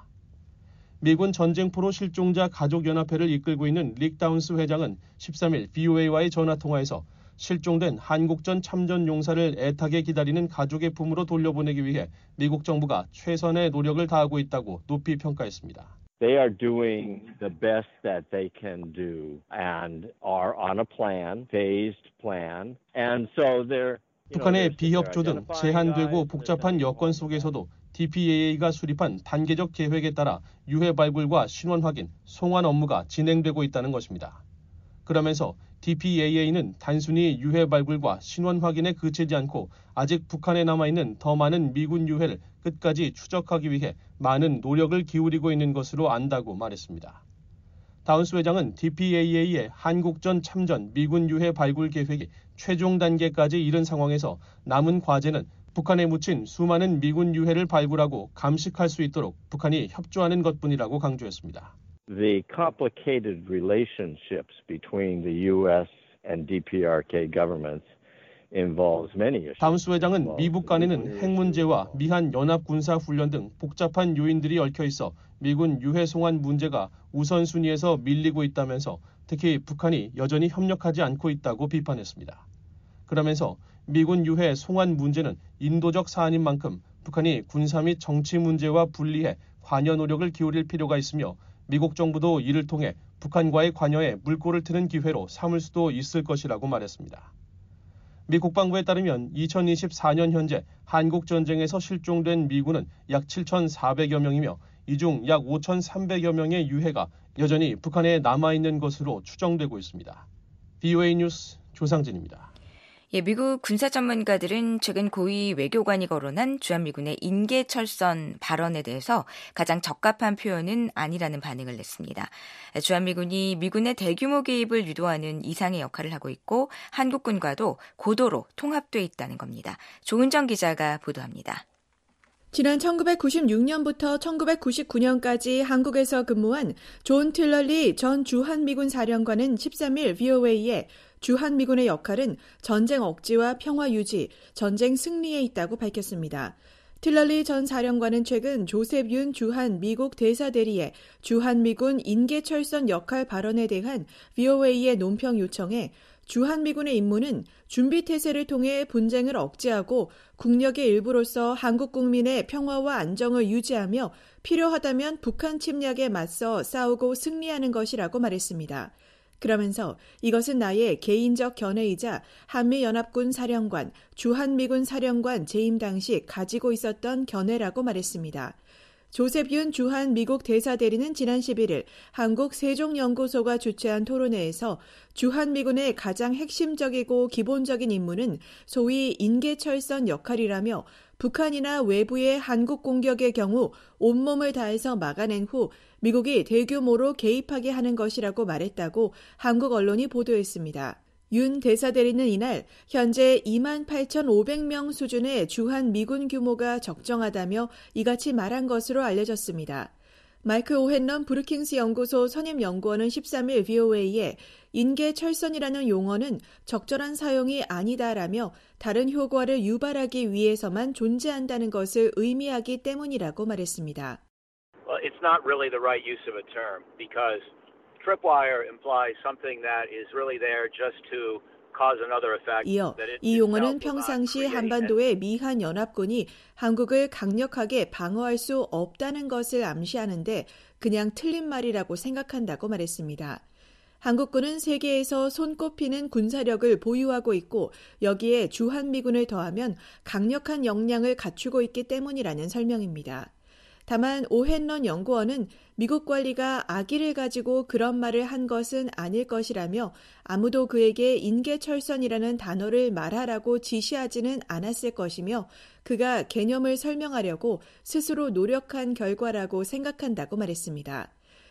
미군 전쟁포로 실종자 가족연합회를 이끌고 있는 릭 다운스 회장은 십삼 일 비오에이와의 전화통화에서 실종된 한국전 참전 용사를 애타게 기다리는 가족의 품으로 돌려보내기 위해 미국 정부가 최선의 노력을 다하고 있다고 높이 평가했습니다. They are doing the best that they can do and are on a plan, phased plan. And so they're 북한의 비협조 등 제한되고 복잡한 여건 속에서도 디피에이에이가 수립한 단계적 계획에 따라 유해 발굴과 신원 확인, 송환 업무가 진행되고 있다는 것입니다. 그러면서 디피에이에이는 단순히 유해 발굴과 신원 확인에 그치지 않고 아직 북한에 남아있는 더 많은 미군 유해를 끝까지 추적하기 위해 많은 노력을 기울이고 있는 것으로 안다고 말했습니다. 다운스 회장은 디피에이에이의 한국전 참전 미군 유해 발굴 계획이 최종 단계까지 이른 상황에서 남은 과제는 북한에 묻힌 수많은 미군 유해를 발굴하고 감식할 수 있도록 북한이 협조하는 것뿐이라고 강조했습니다. the complicated relationships between the U S and D P R K governments involves many issues. 담수 회장은 미북 간에는 핵 문제와 미한 연합 군사 훈련 등 복잡한 요인들이 얽혀 있어 미군 유해 송환 문제가 우선순위에서 밀리고 있다면서 특히 북한이 여전히 협력하지 않고 있다고 비판했습니다. 그러면서 미군 유해 송환 문제는 인도적 사안인 만큼 북한이 군사 및 정치 문제와 분리해 관여 노력을 기울일 필요가 있으며 미국 정부도 이를 통해 북한과의 관여에 물꼬를 트는 기회로 삼을 수도 있을 것이라고 말했습니다. 미 국방부에 따르면 이천이십사 년 현재 한국 전쟁에서 실종된 미군은 약 칠천사백여 명이며 이 중 약 오천삼백여 명의 유해가 여전히 북한에 남아있는 것으로 추정되고 있습니다. 브이오에이 뉴스 조상진입니다. 예, 미국 군사 전문가들은 최근 고위 외교관이 거론한 주한미군의 인계철선 발언에 대해서 가장 적합한 표현은 아니라는 반응을 냈습니다. 주한미군이 미군의 대규모 개입을 유도하는 이상의 역할을 하고 있고 한국군과도 고도로 통합돼 있다는 겁니다. 조은정 기자가 보도합니다. 지난 천구백구십육 년부터 천구백구십구 년까지 한국에서 근무한 존 틸러리 전 주한미군 사령관은 십삼 일 브이오에이에 주한미군의 역할은 전쟁 억지와 평화 유지, 전쟁 승리에 있다고 밝혔습니다. 틸러리 전 사령관은 최근 조셉 윤 주한 미국 대사대리의 주한미군 인계철선 역할 발언에 대한 브이오에이의 논평 요청에 주한미군의 임무는 준비태세를 통해 분쟁을 억제하고 국력의 일부로서 한국 국민의 평화와 안정을 유지하며 필요하다면 북한 침략에 맞서 싸우고 승리하는 것이라고 말했습니다. 그러면서 이것은 나의 개인적 견해이자 한미연합군 사령관, 주한미군 사령관 재임 당시 가지고 있었던 견해라고 말했습니다. 조셉 윤 주한 미국 대사대리는 지난 십일 일 한국 세종연구소가 주최한 토론회에서 주한미군의 가장 핵심적이고 기본적인 임무는 소위 인계철선 역할이라며 북한이나 외부의 한국 공격의 경우 온몸을 다해서 막아낸 후 미국이 대규모로 개입하게 하는 것이라고 말했다고 한국 언론이 보도했습니다. 윤 대사대리는 이날 현재 이만 팔천오백 명 수준의 주한미군 규모가 적정하다며 이같이 말한 것으로 알려졌습니다. 마이크 오헨런 브루킹스 연구소 선임연구원은 십삼 일 브이오에이에 인계철선이라는 용어는 적절한 사용이 아니다라며 다른 효과를 유발하기 위해서만 존재한다는 것을 의미하기 때문이라고 말했습니다. Well, it's not really the right use of a term because tripwire implies something that is really there just to cause another effect. 이어 이 용어는 평상시 한반도의 미한 연합군이 한국을 강력하게 방어할 수 없다는 것을 암시하는데 그냥 틀린 말이라고 생각한다고 말했습니다. 한국군은 세계에서 손꼽히는 군사력을 보유하고 있고 여기에 주한미군을 더하면 강력한 역량을 갖추고 있기 때문이라는 설명입니다. 다만 오헨런 연구원은 미국 관리가 악의를 가지고 그런 말을 한 것은 아닐 것이라며 아무도 그에게 인계철선이라는 단어를 말하라고 지시하지는 않았을 것이며 그가 개념을 설명하려고 스스로 노력한 결과라고 생각한다고 말했습니다.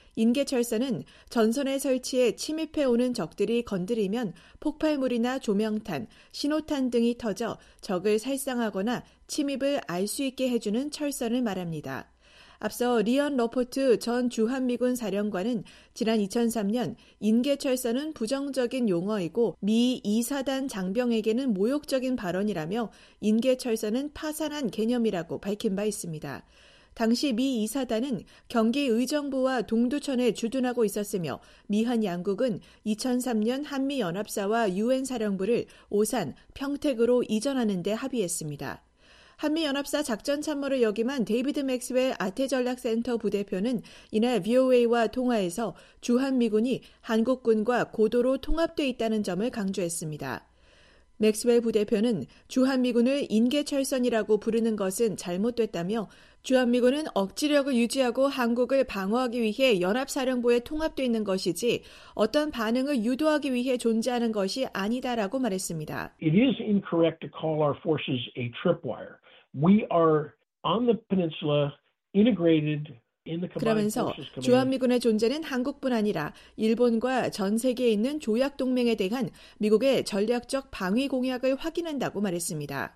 인계철선은 전선에 설치해 침입해오는 적들이 건드리면 폭발물이나 조명탄, 신호탄 등이 터져 적을 살상하거나 침입을 알 수 있게 해주는 철선을 말합니다. 앞서 리언 러포트 전 주한미군 사령관은 지난 이천삼 년 인계철선은 부정적인 용어이고 미 이 사단 장병에게는 모욕적인 발언이라며 인계철선은 파산한 개념이라고 밝힌 바 있습니다. 당시 미 이 사단은 경기 의정부와 동두천에 주둔하고 있었으며 미한 양국은 이천삼 년 한미연합사와 유엔 사령부를 오산, 평택으로 이전하는 데 합의했습니다. 한미연합사 작전참모를 역임한 데이비드 맥스웰 아태전략센터 부대표는 이날 브이오에이와 통화에서 주한미군이 한국군과 고도로 통합돼 있다는 점을 강조했습니다. 맥스웰 부대표는 주한미군을 인계철선이라고 부르는 것은 잘못됐다며 주한미군은 억지력을 유지하고 한국을 방어하기 위해 연합사령부에 통합돼 있는 것이지 어떤 반응을 유도하기 위해 존재하는 것이 아니다라고 말했습니다. It is incorrect to call our forces a tripwire. We are on the peninsula integrated 그러면서 주한미군의 존재는 한국뿐 아니라 일본과 전 세계에 있는 조약동맹에 대한 미국의 전략적 방위 공약을 확인한다고 말했습니다.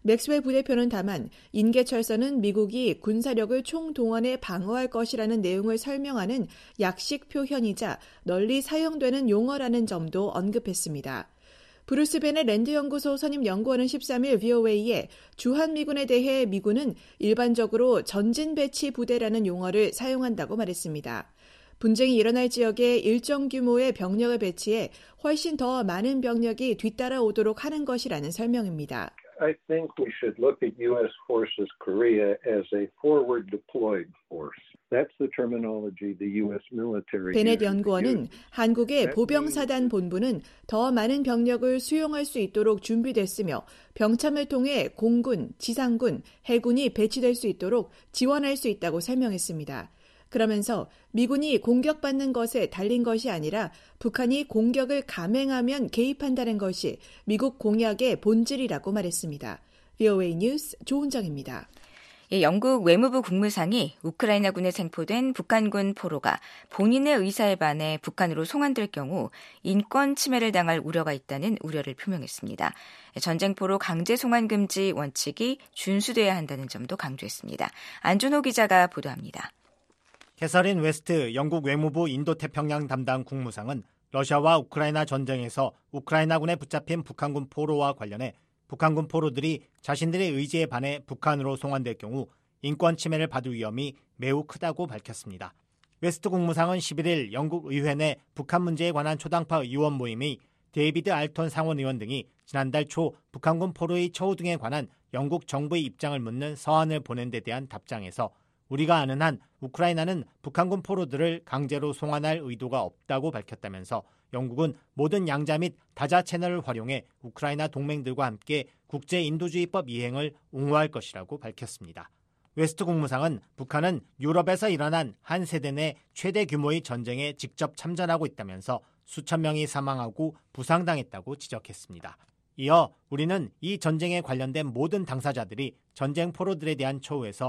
맥스웰 부대표는 다만 인계철서는 미국이 군사력을 총동원해 방어할 것이라는 내용을 설명하는 약식 표현이자 널리 사용되는 용어라는 점도 언급했습니다. 브루스 벤의 랜드연구소 선임 연구원은 십삼 일 브이오에이에 주한미군에 대해 미군은 일반적으로 전진 배치 부대라는 용어를 사용한다고 말했습니다. 분쟁이 일어날 지역에 일정 규모의 병력을 배치해 훨씬 더 많은 병력이 뒤따라오도록 하는 것이라는 설명입니다. I think we should look at U S forces Korea as a forward deployed force. That's the terminology the U S military. 베넷 연구원은 한국의 보병사단 본부는 더 많은 병력을 수용할 수 있도록 준비됐으며 병참을 통해 공군, 지상군, 해군이 배치될 수 있도록 지원할 수 있다고 설명했습니다. 그러면서 미군이 공격받는 것에 달린 것이 아니라 북한이 공격을 감행하면 개입한다는 것이 미국 공약의 본질이라고 말했습니다. 브이오에이 뉴스 조은정입니다. 예, 영국 외무부 국무상이 우크라이나군에 생포된 북한군 포로가 본인의 의사에 반해 북한으로 송환될 경우 인권 침해를 당할 우려가 있다는 우려를 표명했습니다. 전쟁포로 강제 송환 금지 원칙이 준수돼야 한다는 점도 강조했습니다. 안준호 기자가 보도합니다. 캐서린 웨스트 영국 외무부 인도태평양 담당 국무상은 러시아와 우크라이나 전쟁에서 우크라이나군에 붙잡힌 북한군 포로와 관련해 북한군 포로들이 자신들의 의지에 반해 북한으로 송환될 경우 인권 침해를 받을 위험이 매우 크다고 밝혔습니다. 웨스트 국무상은 십일 일 영국 의회 내 북한 문제에 관한 초당파 의원 모임의 데이비드 알톤 상원의원 등이 지난달 초 북한군 포로의 처우 등에 관한 영국 정부의 입장을 묻는 서한을 보낸 데 대한 답장에서 우리가 아는 한 우크라이나는 북한군 포로들을 강제로 송환할 의도가 없다고 밝혔다면서 영국은 모든 양자 및 다자 채널을 활용해 우크라이나 동맹들과 함께 국제인도주의법 이행을 옹호할 것이라고 밝혔습니다. 웨스트 국무상은 북한은 유럽에서 일어난 한 세대 내 최대 규모의 전쟁에 직접 참전하고 있다면서 수천 명이 사망하고 부상당했다고 지적했습니다. 이어 우리는 이 전쟁에 관련된 모든 당사자들이 전쟁 포로들에 대한 처우에서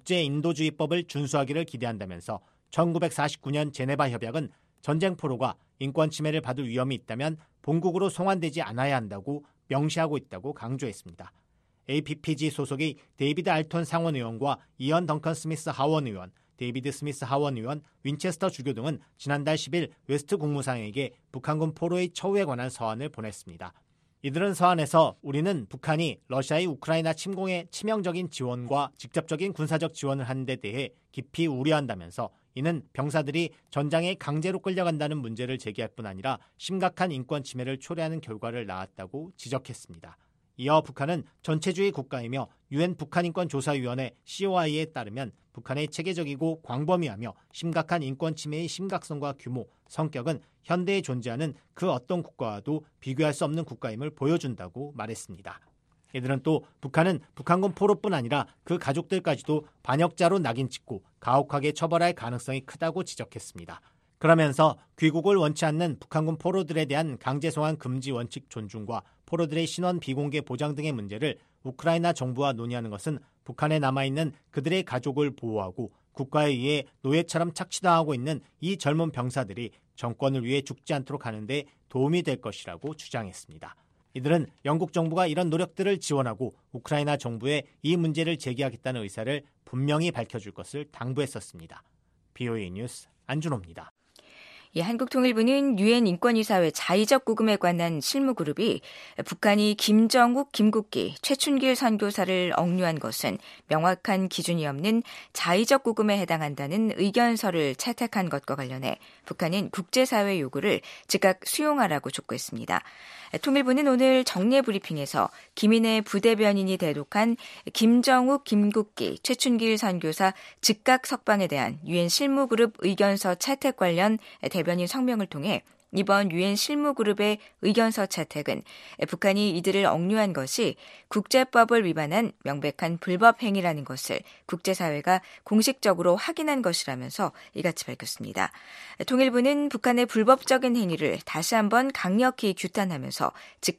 국제인도주의법을 준수하기를 기대한다면서 천구백사십구 년 제네바 협약은 전쟁 포로가 인권 침해를 받을 위험이 있다면 본국으로 송환되지 않아야 한다고 명시하고 있다고 강조했습니다. 에이피피지 소속의 데이비드 알톤 상원의원과 이언 덩컨 스미스 하원의원, 데이비드 스미스 하원의원, 윈체스터 주교 등은 지난달 십 일 웨스트 국무상에게 북한군 포로의 처우에 관한 서한을 보냈습니다. 이들은 서한에서 우리는 북한이 러시아의 우크라이나 침공에 치명적인 지원과 직접적인 군사적 지원을 하는 데 대해 깊이 우려한다면서 이는 병사들이 전장에 강제로 끌려간다는 문제를 제기할 뿐 아니라 심각한 인권 침해를 초래하는 결과를 낳았다고 지적했습니다. 이어 북한은 전체주의 국가이며 유엔 북한인권조사위원회 씨오아이에 따르면 북한의 체계적이고 광범위하며 심각한 인권 침해의 심각성과 규모, 성격은 현대에 존재하는 그 어떤 국가와도 비교할 수 없는 국가임을 보여준다고 말했습니다. 이들은 또 북한은 북한군 포로뿐 아니라 그 가족들까지도 반역자로 낙인 찍고 가혹하게 처벌할 가능성이 크다고 지적했습니다. 그러면서 귀국을 원치 않는 북한군 포로들에 대한 강제송환 금지 원칙 존중과 포로들의 신원 비공개 보장 등의 문제를 우크라이나 정부와 논의하는 것은 북한에 남아있는 그들의 가족을 보호하고 국가에 의해 노예처럼 착취당하고 있는 이 젊은 병사들이 정권을 위해 죽지 않도록 하는 데 도움이 될 것이라고 주장했습니다. 이들은 영국 정부가 이런 노력들을 지원하고 우크라이나 정부에 이 문제를 제기하겠다는 의사를 분명히 밝혀줄 것을 당부했었습니다. 브이오에이 뉴스 안준호입니다. 예, 한국통일부는 유엔 인권이사회 자의적 구금에 관한 실무그룹이 북한이 김정욱, 김국기, 최춘길 선교사를 억류한 것은 명확한 기준이 없는 자의적 구금에 해당한다는 의견서를 채택한 것과 관련해 북한은 국제사회 요구를 즉각 수용하라고 촉구했습니다. 통일부는 오늘 정례 브리핑에서 김인혜 부대변인이 대독한 김정욱, 김국기, 최춘길 선교사 즉각 석방에 대한 유엔 실무그룹 의견서 채택 관련 대변인 성명을 통해 이번 유엔 실무그룹의 의견서 채택은 북한이 이들을 억류한 것이 국제법을 위반한 명백한 불법 행위라는 것을 국제사회가 공식적으로 확인한 것이라면서 이같이 밝혔습니다. 통일부는 북한의 불법적인 행위를 다시 한번 강력히 규탄하면서 즉각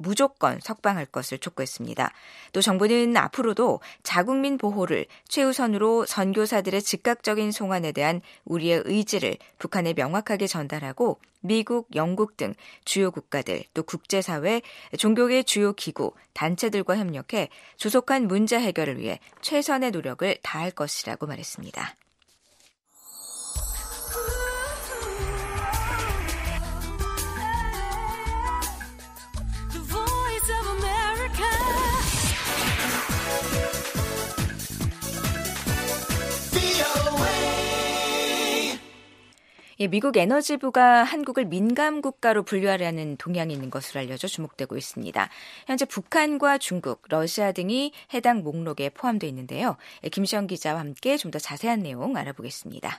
무조건 석방할 것을 촉구했습니다. 또 정부는 앞으로도 자국민 보호를 최우선으로 선교사들의 즉각적인 송환에 대한 우리의 의지를 북한에 명확하게 전달하고 미국, 영국 등 주요 국가들, 또 국제사회, 종교계 주요 기구, 단체들과 협력해 조속한 문제 해결을 위해 최선의 노력을 다할 것이라고 말했습니다. 미국 에너지부가 한국을 민감 국가로 분류하려는 동향이 있는 것으로 알려져 주목되고 있습니다. 현재 북한과 중국, 러시아 등이 해당 목록에 포함되어 있는데요. 김시영 기자와 함께 좀 더 자세한 내용 알아보겠습니다.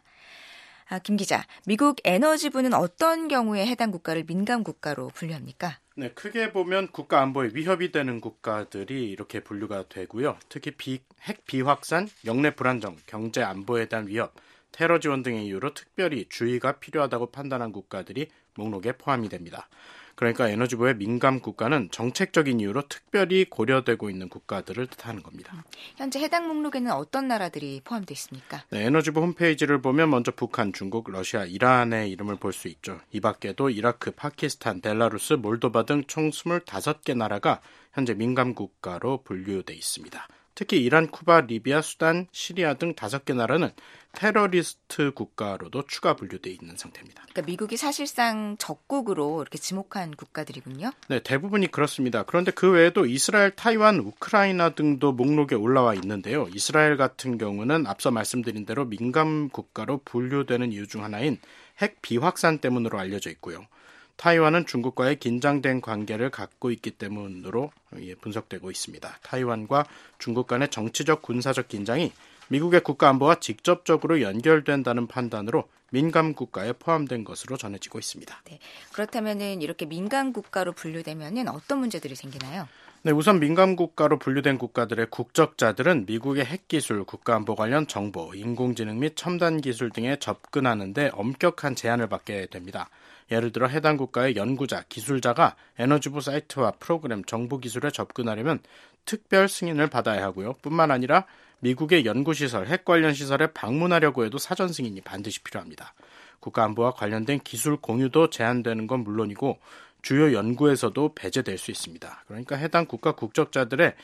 아, 김 기자, 미국 에너지부는 어떤 경우에 해당 국가를 민감 국가로 분류합니까? 네, 크게 보면 국가 안보에 위협이 되는 국가들이 이렇게 분류가 되고요. 특히 비, 핵 비확산, 영내 불안정, 경제 안보에 대한 위협, 테러 지원 등의 이유로 특별히 주의가 필요하다고 판단한 국가들이 목록에 포함이 됩니다. 그러니까 에너지부의 민감 국가는 정책적인 이유로 특별히 고려되고 있는 국가들을 뜻하는 겁니다. 현재 해당 목록에는 어떤 나라들이 포함되어 있습니까? 네, 에너지부 홈페이지를 보면 먼저 북한, 중국, 러시아, 이란의 이름을 볼 수 있죠. 이 밖에도 이라크, 파키스탄, 벨라루스, 몰도바 등 총 스물다섯 개 나라가 현재 민감 국가로 분류돼 있습니다. 특히 이란, 쿠바, 리비아, 수단, 시리아 등 다섯 개 나라는 테러리스트 국가로도 추가 분류돼 있는 상태입니다. 그러니까 미국이 사실상 적국으로 이렇게 지목한 국가들이군요. 네, 대부분이 그렇습니다. 그런데 그 외에도 이스라엘, 타이완, 우크라이나 등도 목록에 올라와 있는데요. 이스라엘 같은 경우는 앞서 말씀드린 대로 민감 국가로 분류되는 이유 중 하나인 핵 비확산 때문으로 알려져 있고요. 타이완은 중국과의 긴장된 관계를 갖고 있기 때문으로 분석되고 있습니다. 타이완과 중국 간의 정치적, 군사적 긴장이 미국의 국가 안보와 직접적으로 연결된다는 판단으로 민감 국가에 포함된 것으로 전해지고 있습니다. 네, 그렇다면은 이렇게 민감 국가로 분류되면은 어떤 문제들이 생기나요? 네, 우선 민감 국가로 분류된 국가들의 국적자들은 미국의 핵기술, 국가안보 관련 정보, 인공지능 및 첨단 기술 등에 접근하는 데 엄격한 제한을 받게 됩니다. 예를 들어 해당 국가의 연구자, 기술자가 에너지부 사이트와 프로그램, 정보기술에 접근하려면 특별 승인을 받아야 하고요. 뿐만 아니라 미국의 연구시설, 핵 관련 시설에 방문하려고 해도 사전 승인이 반드시 필요합니다. 국가안보와 관련된 기술 공유도 제한되는 건 물론이고 주요 연구에서도 배제될 수 있습니다. 그러니까 해당 국가 국적자들의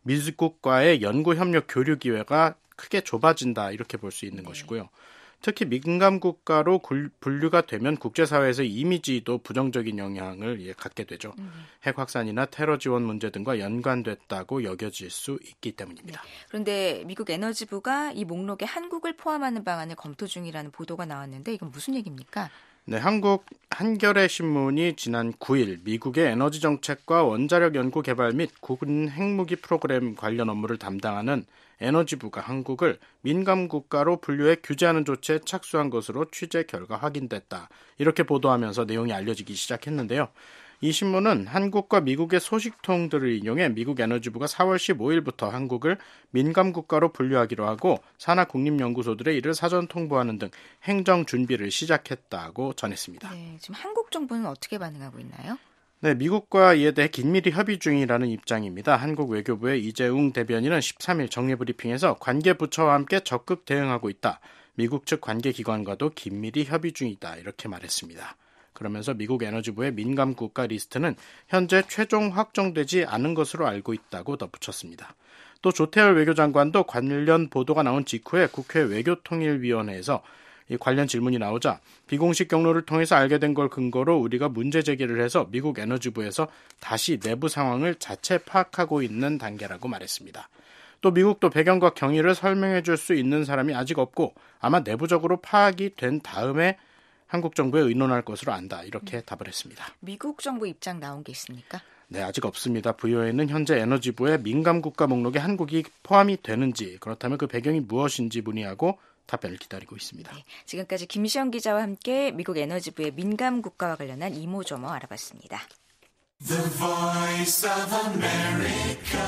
미국과의 연구 협력 교류 기회가 크게 좁아진다 이렇게 볼 수 있는 네. 것이고요. 특히 민감 국가로 분류가 되면 국제사회에서 이미지도 부정적인 영향을 갖게 되죠. 음. 핵 확산이나 테러 지원 문제 등과 연관됐다고 여겨질 수 있기 때문입니다. 네. 그런데 미국 에너지부가 이 목록에 한국을 포함하는 방안을 검토 중이라는 보도가 나왔는데 이건 무슨 얘기입니까? 네, 한국 한겨레 신문이 지난 구 일 미국의 에너지 정책과 원자력 연구 개발 및 군 핵무기 프로그램 관련 업무를 담당하는 에너지부가 한국을 민감 국가로 분류해 규제하는 조치에 착수한 것으로 취재 결과 확인됐다. 이렇게 보도하면서 내용이 알려지기 시작했는데요. 이 신문은 한국과 미국의 소식통들을 인용해 미국 에너지부가 사월 십오일부터 한국을 민감 국가로 분류하기로 하고 산하 국립연구소들에 이를 사전 통보하는 등 행정 준비를 시작했다고 전했습니다. 네, 지금 한국 정부는 어떻게 반응하고 있나요? 네, 미국과 이에 대해 긴밀히 협의 중이라는 입장입니다. 한국 외교부의 이재웅 대변인은 십삼일 정례브리핑에서 관계부처와 함께 적극 대응하고 있다. 미국 측 관계기관과도 긴밀히 협의 중이다. 이렇게 말했습니다. 그러면서 미국 에너지부의 민감 국가 리스트는 현재 최종 확정되지 않은 것으로 알고 있다고 덧붙였습니다. 또 조태열 외교장관도 관련 보도가 나온 직후에 국회 외교통일위원회에서 이 관련 질문이 나오자 비공식 경로를 통해서 알게 된 걸 근거로 우리가 문제 제기를 해서 미국 에너지부에서 다시 내부 상황을 자체 파악하고 있는 단계라고 말했습니다. 또 미국도 배경과 경위를 설명해 줄 수 있는 사람이 아직 없고 아마 내부적으로 파악이 된 다음에 한국 정부에 의논할 것으로 안다. 이렇게 음. 답을 했습니다. 미국 정부 입장 나온 게 있습니까? 네, 아직 없습니다. 브이오에이는 현재 에너지부의 민감 국가 목록에 한국이 포함이 되는지 그렇다면 그 배경이 무엇인지 문의하고 답변을 기다리고 있습니다. 네, 지금까지 김시영 기자와 함께 미국 에너지부의 민감 국가와 관련한 이모저모 알아봤습니다. The Voice of America.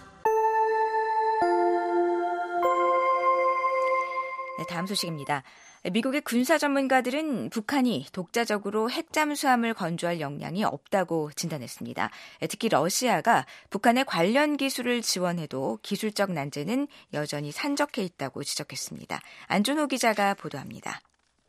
네, 다음 소식입니다. 미국의 군사 전문가들은 북한이 독자적으로 핵 잠수함을 건조할 역량이 없다고 진단했습니다. 특히 러시아가 북한의 관련 기술을 지원해도 기술적 난제는 여전히 산적해 있다고 지적했습니다. 안준호 기자가 보도합니다.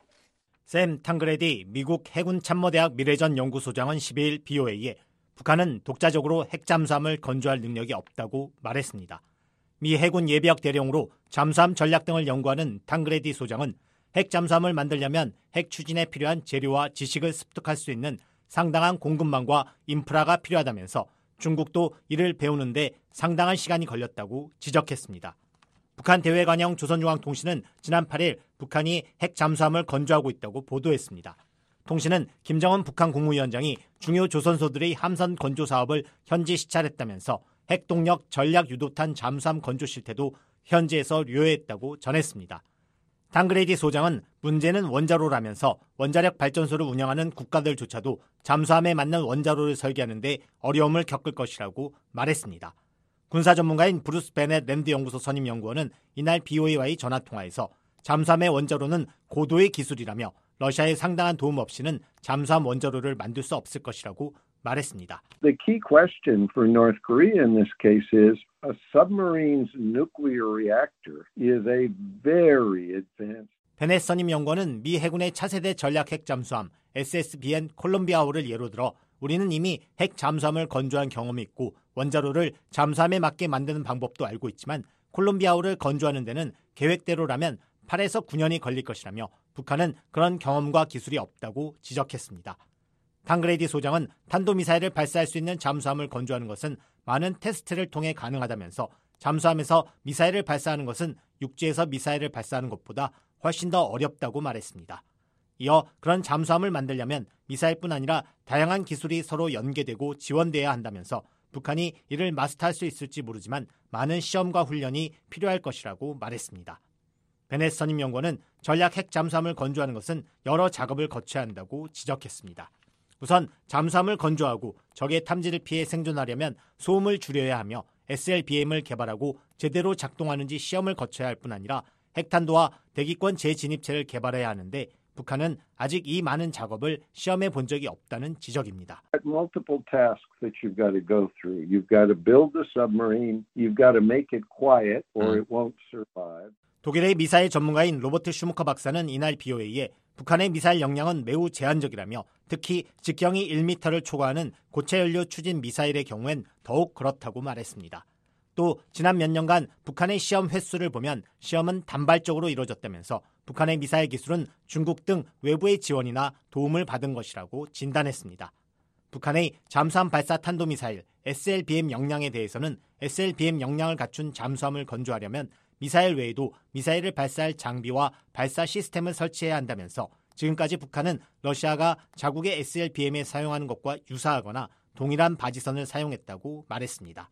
샘 탕그레디 미국 해군참모대학 미래전 연구소장은 십이일 비오에이에 북한은 독자적으로 핵 잠수함을 건조할 능력이 없다고 말했습니다. 미 해군 예비역 대령으로 잠수함 전략 등을 연구하는 탕그레디 소장은 핵 잠수함을 만들려면 핵 추진에 필요한 재료와 지식을 습득할 수 있는 상당한 공급망과 인프라가 필요하다면서 중국도 이를 배우는데 상당한 시간이 걸렸다고 지적했습니다. 북한 대외관영 조선중앙통신은 지난 팔일 북한이 핵 잠수함을 건조하고 있다고 보도했습니다. 통신은 김정은 북한 국무위원장이 중요 조선소들의 함선 건조 사업을 현지 시찰했다면서 핵동력 전략 유도탄 잠수함 건조 실태도 현지에서 료했다고 전했습니다. 탕그레디 소장은 문제는 원자로라면서 원자력 발전소를 운영하는 국가들조차도 잠수함에 맞는 원자로를 설계하는 데 어려움을 겪을 것이라고 말했습니다. 군사 전문가인 브루스 베넷 랜드 연구소 선임 연구원은 이날 비오에이와의 전화통화에서 잠수함의 원자로는 고도의 기술이라며 러시아의 상당한 도움 없이는 잠수함 원자로를 만들 수 없을 것이라고 말했습니다. The key question for North Korea in this case is a submarine's nuclear reactor is a very advanced. 베넷 선임 연구원은 미 해군의 차세대 전략 핵 잠수함 에스에스비엔 콜롬비아호를 예로 들어 우리는 이미 핵 잠수함을 건조한 경험이 있고 원자로를 잠수함에 맞게 만드는 방법도 알고 있지만 콜롬비아호를 건조하는 데는 계획대로라면 팔에서 구 년이 걸릴 것이라며 북한은 그런 경험과 기술이 없다고 지적했습니다. 탕그레디 소장은 탄도미사일을 발사할 수 있는 잠수함을 건조하는 것은 많은 테스트를 통해 가능하다면서 잠수함에서 미사일을 발사하는 것은 육지에서 미사일을 발사하는 것보다 훨씬 더 어렵다고 말했습니다. 이어 그런 잠수함을 만들려면 미사일뿐 아니라 다양한 기술이 서로 연계되고 지원돼야 한다면서 북한이 이를 마스터할 수 있을지 모르지만 많은 시험과 훈련이 필요할 것이라고 말했습니다. 베넷 선임 연구원은 전략 핵 잠수함을 건조하는 것은 여러 작업을 거쳐야 한다고 지적했습니다. 우선 잠수함을 건조하고 적의 탐지를 피해 생존하려면 소음을 줄여야 하며 에스엘비엠을 개발하고 제대로 작동하는지 시험을 거쳐야 할 뿐 아니라 핵탄도와 대기권 재진입체를 개발해야 하는데 북한은 아직 이 많은 작업을 시험해 본 적이 없다는 지적입니다. Multiple tasks that you've got to go through. You've got to build the submarine. You've got to make it quiet or it won't survive. 독일의 미사일 전문가인 로버트 슈무커 박사는 이날 비오에이에 북한의 미사일 역량은 매우 제한적이라며 특히 직경이 일 미터를 초과하는 고체 연료 추진 미사일의 경우엔 더욱 그렇다고 말했습니다. 또 지난 몇 년간 북한의 시험 횟수를 보면 시험은 단발적으로 이루어졌다면서 북한의 미사일 기술은 중국 등 외부의 지원이나 도움을 받은 것이라고 진단했습니다. 북한의 잠수함 발사 탄도미사일 에스엘비엠 역량에 대해서는 에스엘비엠 역량을 갖춘 잠수함을 건조하려면 미사일 외에도 미사일을 발사할 장비와 발사 시스템을 설치해야 한다면서 지금까지 북한은 러시아가 자국의 에스엘비엠에 사용하는 것과 유사하거나 동일한 바지선을 사용했다고 말했습니다.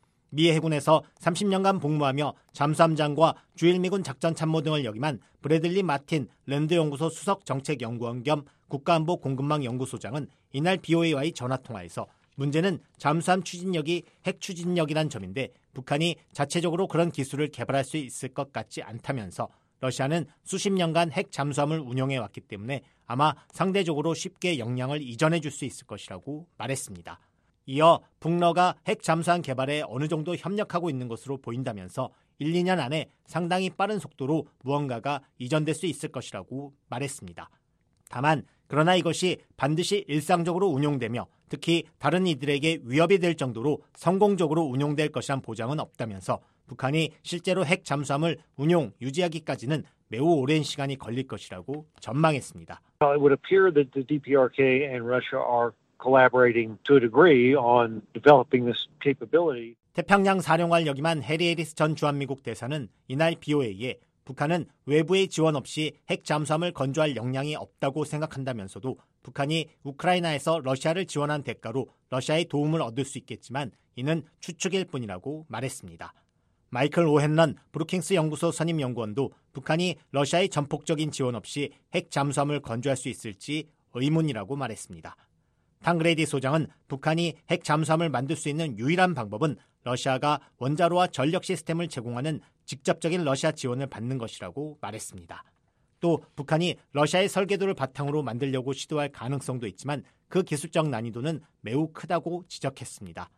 미 해군에서 삼십 년간 복무하며 잠수함장과 주일미군 작전참모 등을 역임한 브래들리 마틴 랜드연구소 수석정책연구원 겸 국가안보 공급망 연구소장은 이날 비오에이와의 전화통화에서 문제는 잠수함 추진력이 핵 추진력이란 점인데 북한이 자체적으로 그런 기술을 개발할 수 있을 것 같지 않다면서 러시아는 수십 년간 핵 잠수함을 운영해왔기 때문에 아마 상대적으로 쉽게 역량을 이전해 줄 수 있을 것이라고 말했습니다. 이어 북러가 핵 잠수함 개발에 어느 정도 협력하고 있는 것으로 보인다면서 일, 이 년 안에 상당히 빠른 속도로 무언가가 이전될 수 있을 것이라고 말했습니다. 다만 그러나 이것이 반드시 일상적으로 운용되며 특히 다른 이들에게 위협이 될 정도로 성공적으로 운용될 것이란 보장은 없다면서 북한이 실제로 핵 잠수함을 운용, 유지하기까지는 매우 오랜 시간이 걸릴 것이라고 전망했습니다. It would appear that the 디피아르케이 and Russia are collaborating to a degree on developing this capability. 태평양 사령관을 역임한 해리 해리스 전 주한미국 대사는 이날 비오에이에 북한은 외부의 지원 없이 핵 잠수함을 건조할 역량이 없다고 생각한다면서도 북한이 우크라이나에서 러시아를 지원한 대가로 러시아의 도움을 얻을 수 있겠지만 이는 추측일 뿐이라고 말했습니다. 마이클 오헨런 브루킹스 연구소 선임 연구원도 북한이 러시아의 전폭적인 지원 없이 핵 잠수함을 건조할 수 있을지 의문이라고 말했습니다. 탕그레디 소장은 북한이 핵 잠수함을 만들 수 있는 유일한 방법은 러시아가 원자로와 전력 시스템을 제공하는 직접적인 러시아 지원을 받는 것이라고 말했습니다. 또 북한이 러시아의 설계도를 바탕으로 만들려고 시도할 가능성도 있지만 그 기술적 난이도는 매우 크다고 지적했습니다.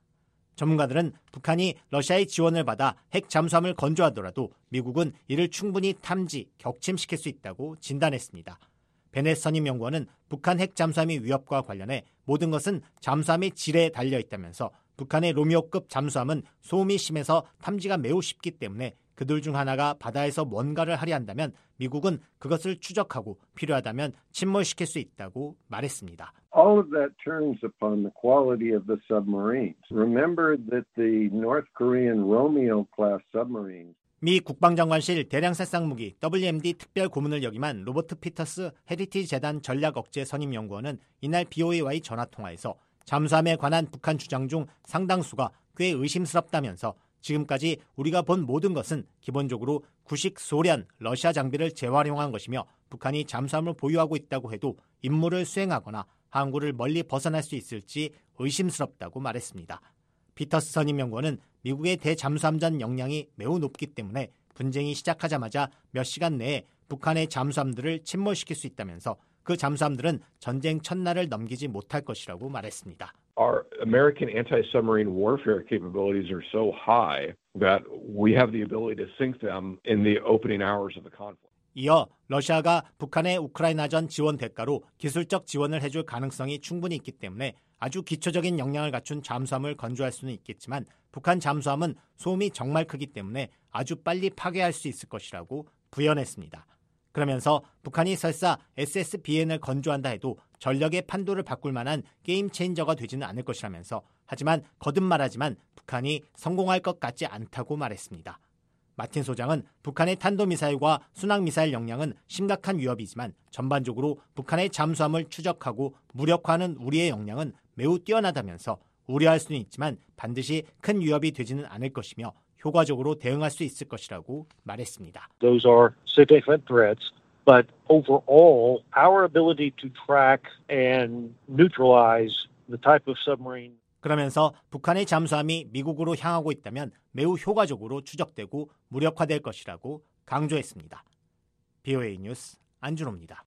전문가들은 북한이 러시아의 지원을 받아 핵 잠수함을 건조하더라도 미국은 이를 충분히 탐지, 격침시킬 수 있다고 진단했습니다. 베넷 선임연구원은 북한 핵 잠수함의 위협과 관련해 모든 것은 잠수함의 질에 달려있다면서 북한의 로미오급 잠수함은 소음이 심해서 탐지가 매우 쉽기 때문에 그들 중 하나가 바다에서 뭔가를 하려 한다면 미국은 그것을 추적하고 필요하다면 침몰시킬 수 있다고 말했습니다. All of that turns upon the quality of the submarines. Remember that the North Korean Romeo-class submarines 미 국방장관실 대량살상무기 더블유엠디 특별 고문을 역임한 로버트 피터스 헤리티지 재단 전략억제 선임연구원은 이날 비오에이와의 전화통화에서 잠수함에 관한 북한 주장 중 상당수가 꽤 의심스럽다면서 지금까지 우리가 본 모든 것은 기본적으로 구식 소련, 러시아 장비를 재활용한 것이며 북한이 잠수함을 보유하고 있다고 해도 임무를 수행하거나 항구를 멀리 벗어날 수 있을지 의심스럽다고 말했습니다. 피터스 선임연구원은 미국의 대잠수함전 역량이 매우 높기 때문에 분쟁이 시작하자마자 몇 시간 내에 북한의 잠수함들을 침몰시킬 수 있다면서 그 잠수함들은 전쟁 첫날을 넘기지 못할 것이라고 말했습니다. Our American anti-submarine warfare capabilities are so high that we have the ability to sink them in the opening hours of the conflict. 이어 러시아가 북한의 우크라이나전 지원 대가로 기술적 지원을 해줄 가능성이 충분히 있기 때문에 아주 기초적인 역량을 갖춘 잠수함을 건조할 수는 있겠지만 북한 잠수함은 소음이 정말 크기 때문에 아주 빨리 파괴할 수 있을 것이라고 부연했습니다. 그러면서 북한이 설사 에스에스비엔을 건조한다 해도 전력의 판도를 바꿀 만한 게임 체인저가 되지는 않을 것이라면서 하지만 거듭 말하지만 북한이 성공할 것 같지 않다고 말했습니다. 마틴 소장은 북한의 탄도미사일과 순항미사일 역량은 심각한 위협이지만 전반적으로 북한의 잠수함을 추적하고 무력화하는 우리의 역량은 매우 뛰어나다면서 우려할 수는 있지만 반드시 큰 위협이 되지는 않을 것이며 효과적으로 대응할 수 있을 것이라고 말했습니다. Those are significant threats, but overall, our ability to track and neutralize the type of submarine. 그러면서 북한의 잠수함이 미국으로 향하고 있다면 매우 효과적으로 추적되고 무력화될 것이라고 강조했습니다. 비오에이 뉴스 안준호입니다.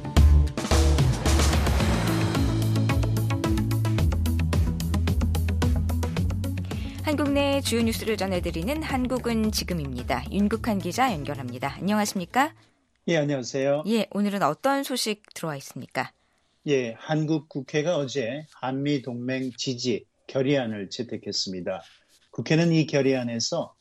한국 내 주요 뉴스를 전해드리는 한국은 지금입니다. 윤국한 기자 연결합니다. 안녕하십니까? 예, 안녕하세요. 예, 오늘은 어떤 소식 들어와 있습니까? 예, 한국 국회가 어제 한미동맹 지지 결의안을 채택했습니다. 국회는 이 결의안에서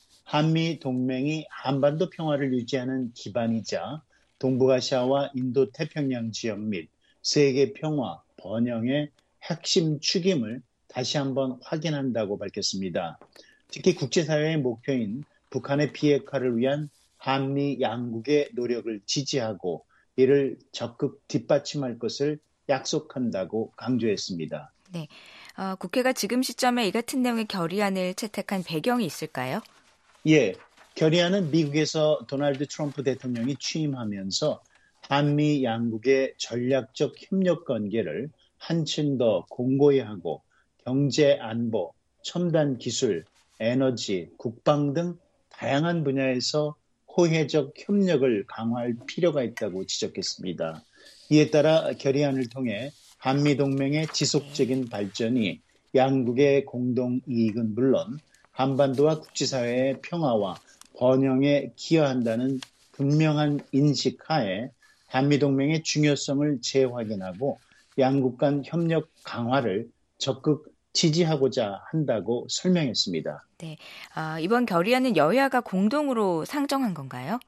한미동맹이 한반도 평화를 유지하는 기반이자 동북아시아와 인도태평양 지역 및 세계 평화, 번영의 핵심 축임을 다시 한번 확인한다고 밝혔습니다. 특히 국제사회의 목표인 북한의 비핵화를 위한 한미 양국의 노력을 지지하고 이를 적극 뒷받침할 것을 약속한다고 강조했습니다. 네, 어, 국회가 지금 시점에 이 같은 내용의 결의안을 채택한 배경이 있을까요? 예, 결의안은 미국에서 도널드 트럼프 대통령이 취임하면서 한미 양국의 전략적 협력 관계를 한층 더 공고히 하고 경제 안보, 첨단 기술, 에너지, 국방 등 다양한 분야에서 호혜적 협력을 강화할 필요가 있다고 지적했습니다. 이에 따라 결의안을 통해 한미동맹의 지속적인 발전이 양국의 공동 이익은 물론 한반도와 국제사회의 평화와 번영에 기여한다는 분명한 인식하에 한미동맹의 중요성을 재확인하고 양국 간 협력 강화를 적극 지지하고자 한다고 설명했습니다. 네, 아, 이번 결의안은 여야가 공동으로 상정한 건가요?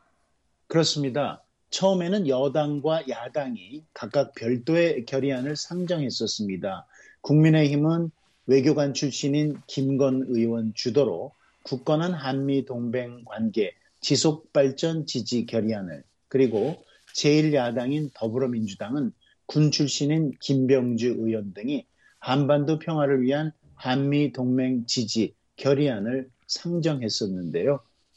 그렇습니다. 처음에는 여당과 야당이 각각 별도의 결의안을 상정했었습니다. 국민의힘은 외교관 출신인 김건 의원 주도로 굳건한 한미 동맹 관계 지속 발전 지지 결의안을, 그리고 제일 야당인 더불어민주당은 군 출신인 김병주 의원 등이 한반도 평화를 위한 한미 동맹 지지 결의안을 상정했었는데요.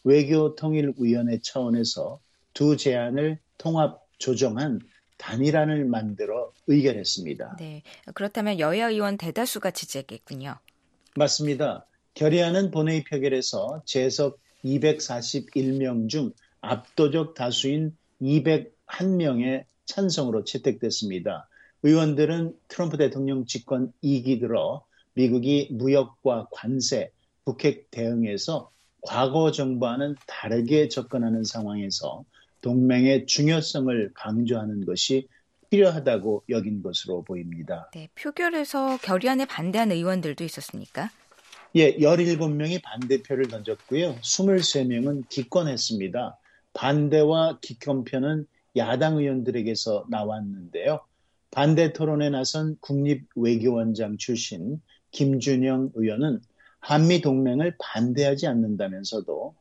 외교통일위원회 차원에서 두 제안을 통합 조정한 단일안을 만들어 의결했습니다. 네, 그렇다면 여야 의원 대다수가 지지했겠군요. 맞습니다. 결의안은 본회의 표결에서 재석 이백사십일 명 중 압도적 다수인 이백오 한 명의 찬성으로 채택됐습니다. 의원들은 트럼프 대통령 집권 이 기 들어 미국이 무역과 관세, 북핵 대응에서 과거 정부와는 다르게 접근하는 상황에서 동맹의 중요성을 강조하는 것이 필요하다고 여긴 것으로 보입니다. 네, 표결에서 결의안에 반대하는 의원들도 있었습니까? 예, 열일곱 명이 반대표를 던졌고요. 스물세 명은 기권했습니다. 반대와 기권표는 야당 의원들에게서 나왔는데요. 반대 토론에 나선 국립외교원장 출신 김준영 의원은 한미 동맹을 반대하지 않는다면서도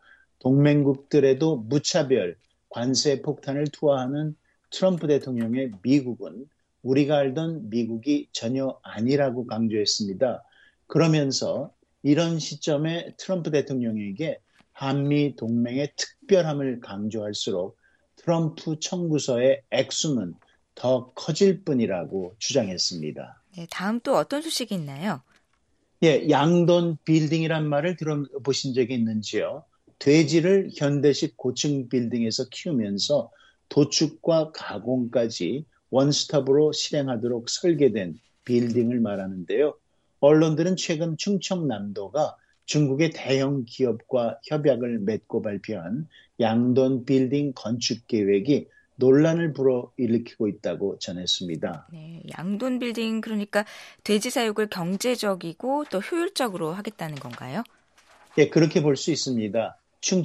동맹국들에도 무차별 관세 폭탄을 투하하는 트럼프 대통령의 미국은 우리가 알던 미국이 전혀 아니라고 강조했습니다. 그러면서 이런 시점에 트럼프 대통령에게 한미 동맹의 특별함을 강조할수록 트럼프 청구서의 액수는 더 커질 뿐이라고 주장했습니다. 네, 다음 또 어떤 소식이 있나요? 예, 양돈 빌딩이란 말을 들어보신 적이 있는지요? 돼지를 현대식 고층 빌딩에서 키우면서 도축과 가공까지 원스톱으로 실행하도록 설계된 빌딩을 말하는데요. 언론들은 최근 충청남도가 중국의 대형 기업과 협약을 맺고 발표한 양돈 빌딩 건축 계획이 논란을 불어일으키고 있다고 전했습니다. 네, 양돈 빌딩 그러니까 돼지 사육을 경제적이고 또 효율적으로 하겠다는 건가요? 예, 그렇게 볼 수 있습니다.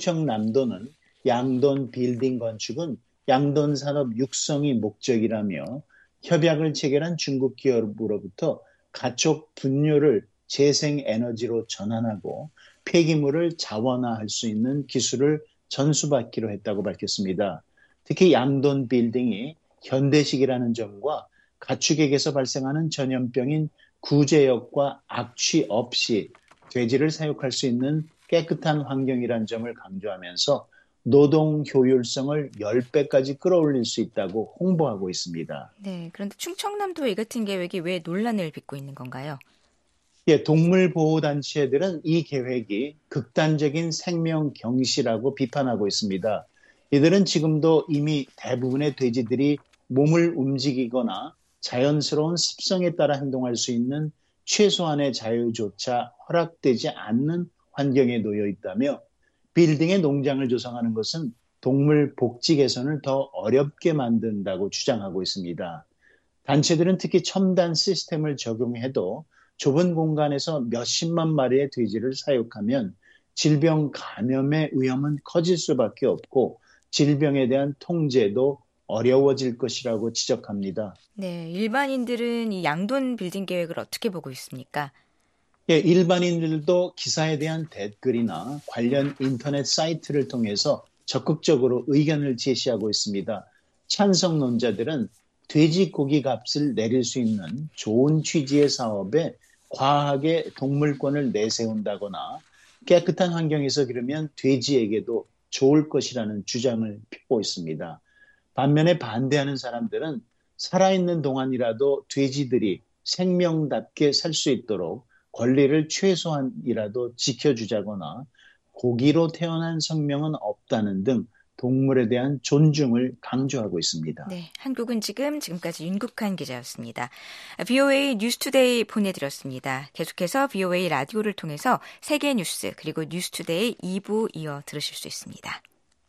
충청남도는 양돈 빌딩 건축은 양돈 산업 육성이 목적이라며 협약을 체결한 중국 기업으로부터 가축 분뇨를 재생에너지로 전환하고 폐기물을 자원화할 수 있는 기술을 전수받기로 했다고 밝혔습니다. 특히 양돈 빌딩이 현대식이라는 점과 가축에게서 발생하는 전염병인 구제역과 악취 없이 돼지를 사육할 수 있는 깨끗한 환경이라는 점을 강조하면서 노동 효율성을 십 배까지 끌어올릴 수 있다고 홍보하고 있습니다. 네, 그런데 충청남도의 이 같은 계획이 왜 논란을 빚고 있는 건가요? 예, 동물보호단체들은 이 계획이 극단적인 생명 경시라고 비판하고 있습니다. 이들은 지금도 이미 대부분의 돼지들이 몸을 움직이거나 자연스러운 습성에 따라 행동할 수 있는 최소한의 자유조차 허락되지 않는 환경에 놓여 있다며 빌딩의 농장을 조성하는 것은 동물 복지 개선을 더 어렵게 만든다고 주장하고 있습니다. 단체들은 특히 첨단 시스템을 적용해도 좁은 공간에서 몇십만 마리의 돼지를 사육하면 질병 감염의 위험은 커질 수밖에 없고 질병에 대한 통제도 어려워질 것이라고 지적합니다. 네, 일반인들은 이 양돈 빌딩 계획을 어떻게 보고 있습니까? 예, 일반인들도 기사에 대한 댓글이나 관련 인터넷 사이트를 통해서 적극적으로 의견을 제시하고 있습니다. 찬성론자들은 돼지고기 값을 내릴 수 있는 좋은 취지의 사업에 과하게 동물권을 내세운다거나 깨끗한 환경에서 기르면 돼지에게도 좋을 것이라는 주장을 펴고 있습니다. 반면에 반대하는 사람들은 살아있는 동안이라도 돼지들이 생명답게 살 수 있도록 권리를 최소한이라도 지켜주자거나 고기로 태어난 생명은 없다는 등 동물에 대한 존중을 강조하고 있습니다. 네, 한국은 지금 지금까지 윤국한 기자였습니다. 브이오에이 뉴스투데이 보내드렸습니다. 계속해서 브이오에이 라디오를 통해서 세계 뉴스 그리고 뉴스투데이 이 부 이어 들으실 수 있습니다.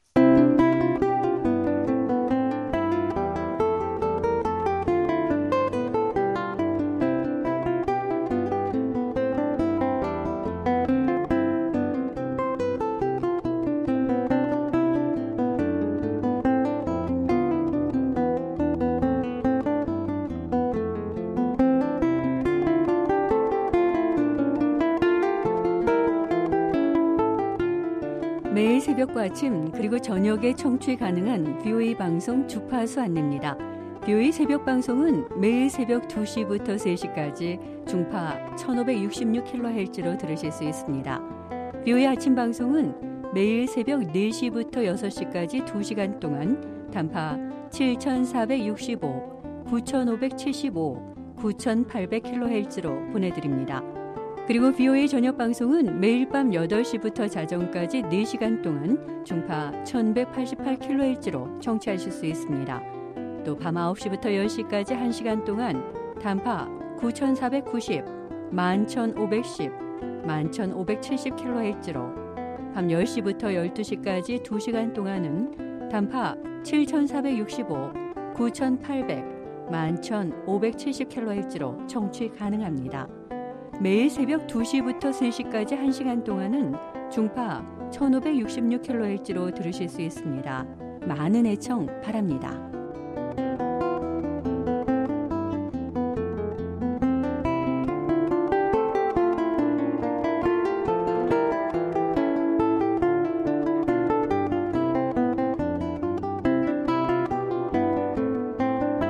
매일 새벽과 아침 그리고 저녁에 청취 가능한 브이오에이 방송 주파수 안내입니다. 브이오에이 새벽 방송은 매일 새벽 두 시부터 세 시까지 중파 천오백육십육 킬로헤르츠로 들으실 수 있습니다. 브이오에이 아침 방송은 매일 새벽 네 시부터 여섯 시까지 두 시간 동안 단파 칠천사백육십오, 구천오백칠십오, 구천팔백 킬로헤르츠로 보내드립니다. 그리고 비오에이 저녁 방송은 매일 밤 여덟 시부터 자정까지 네 시간 동안 중파 천백팔십팔 킬로헤르츠로 청취하실 수 있습니다. 또 밤 아홉 시부터 열 시까지 한 시간 동안 단파 구천사백구십, 만 천오백십, 만 천오백칠십 킬로헤르츠로 밤 열 시부터 열두 시까지 두 시간 동안은 단파 칠천사백육십오, 구천팔백, 만 천오백칠십 킬로헤르츠로 청취 가능합니다. 매일 새벽 두 시부터 세 시까지 한 시간 동안은 중파 천오백육십육 킬로헤르츠로 들으실 수 있습니다. 많은 애청 바랍니다.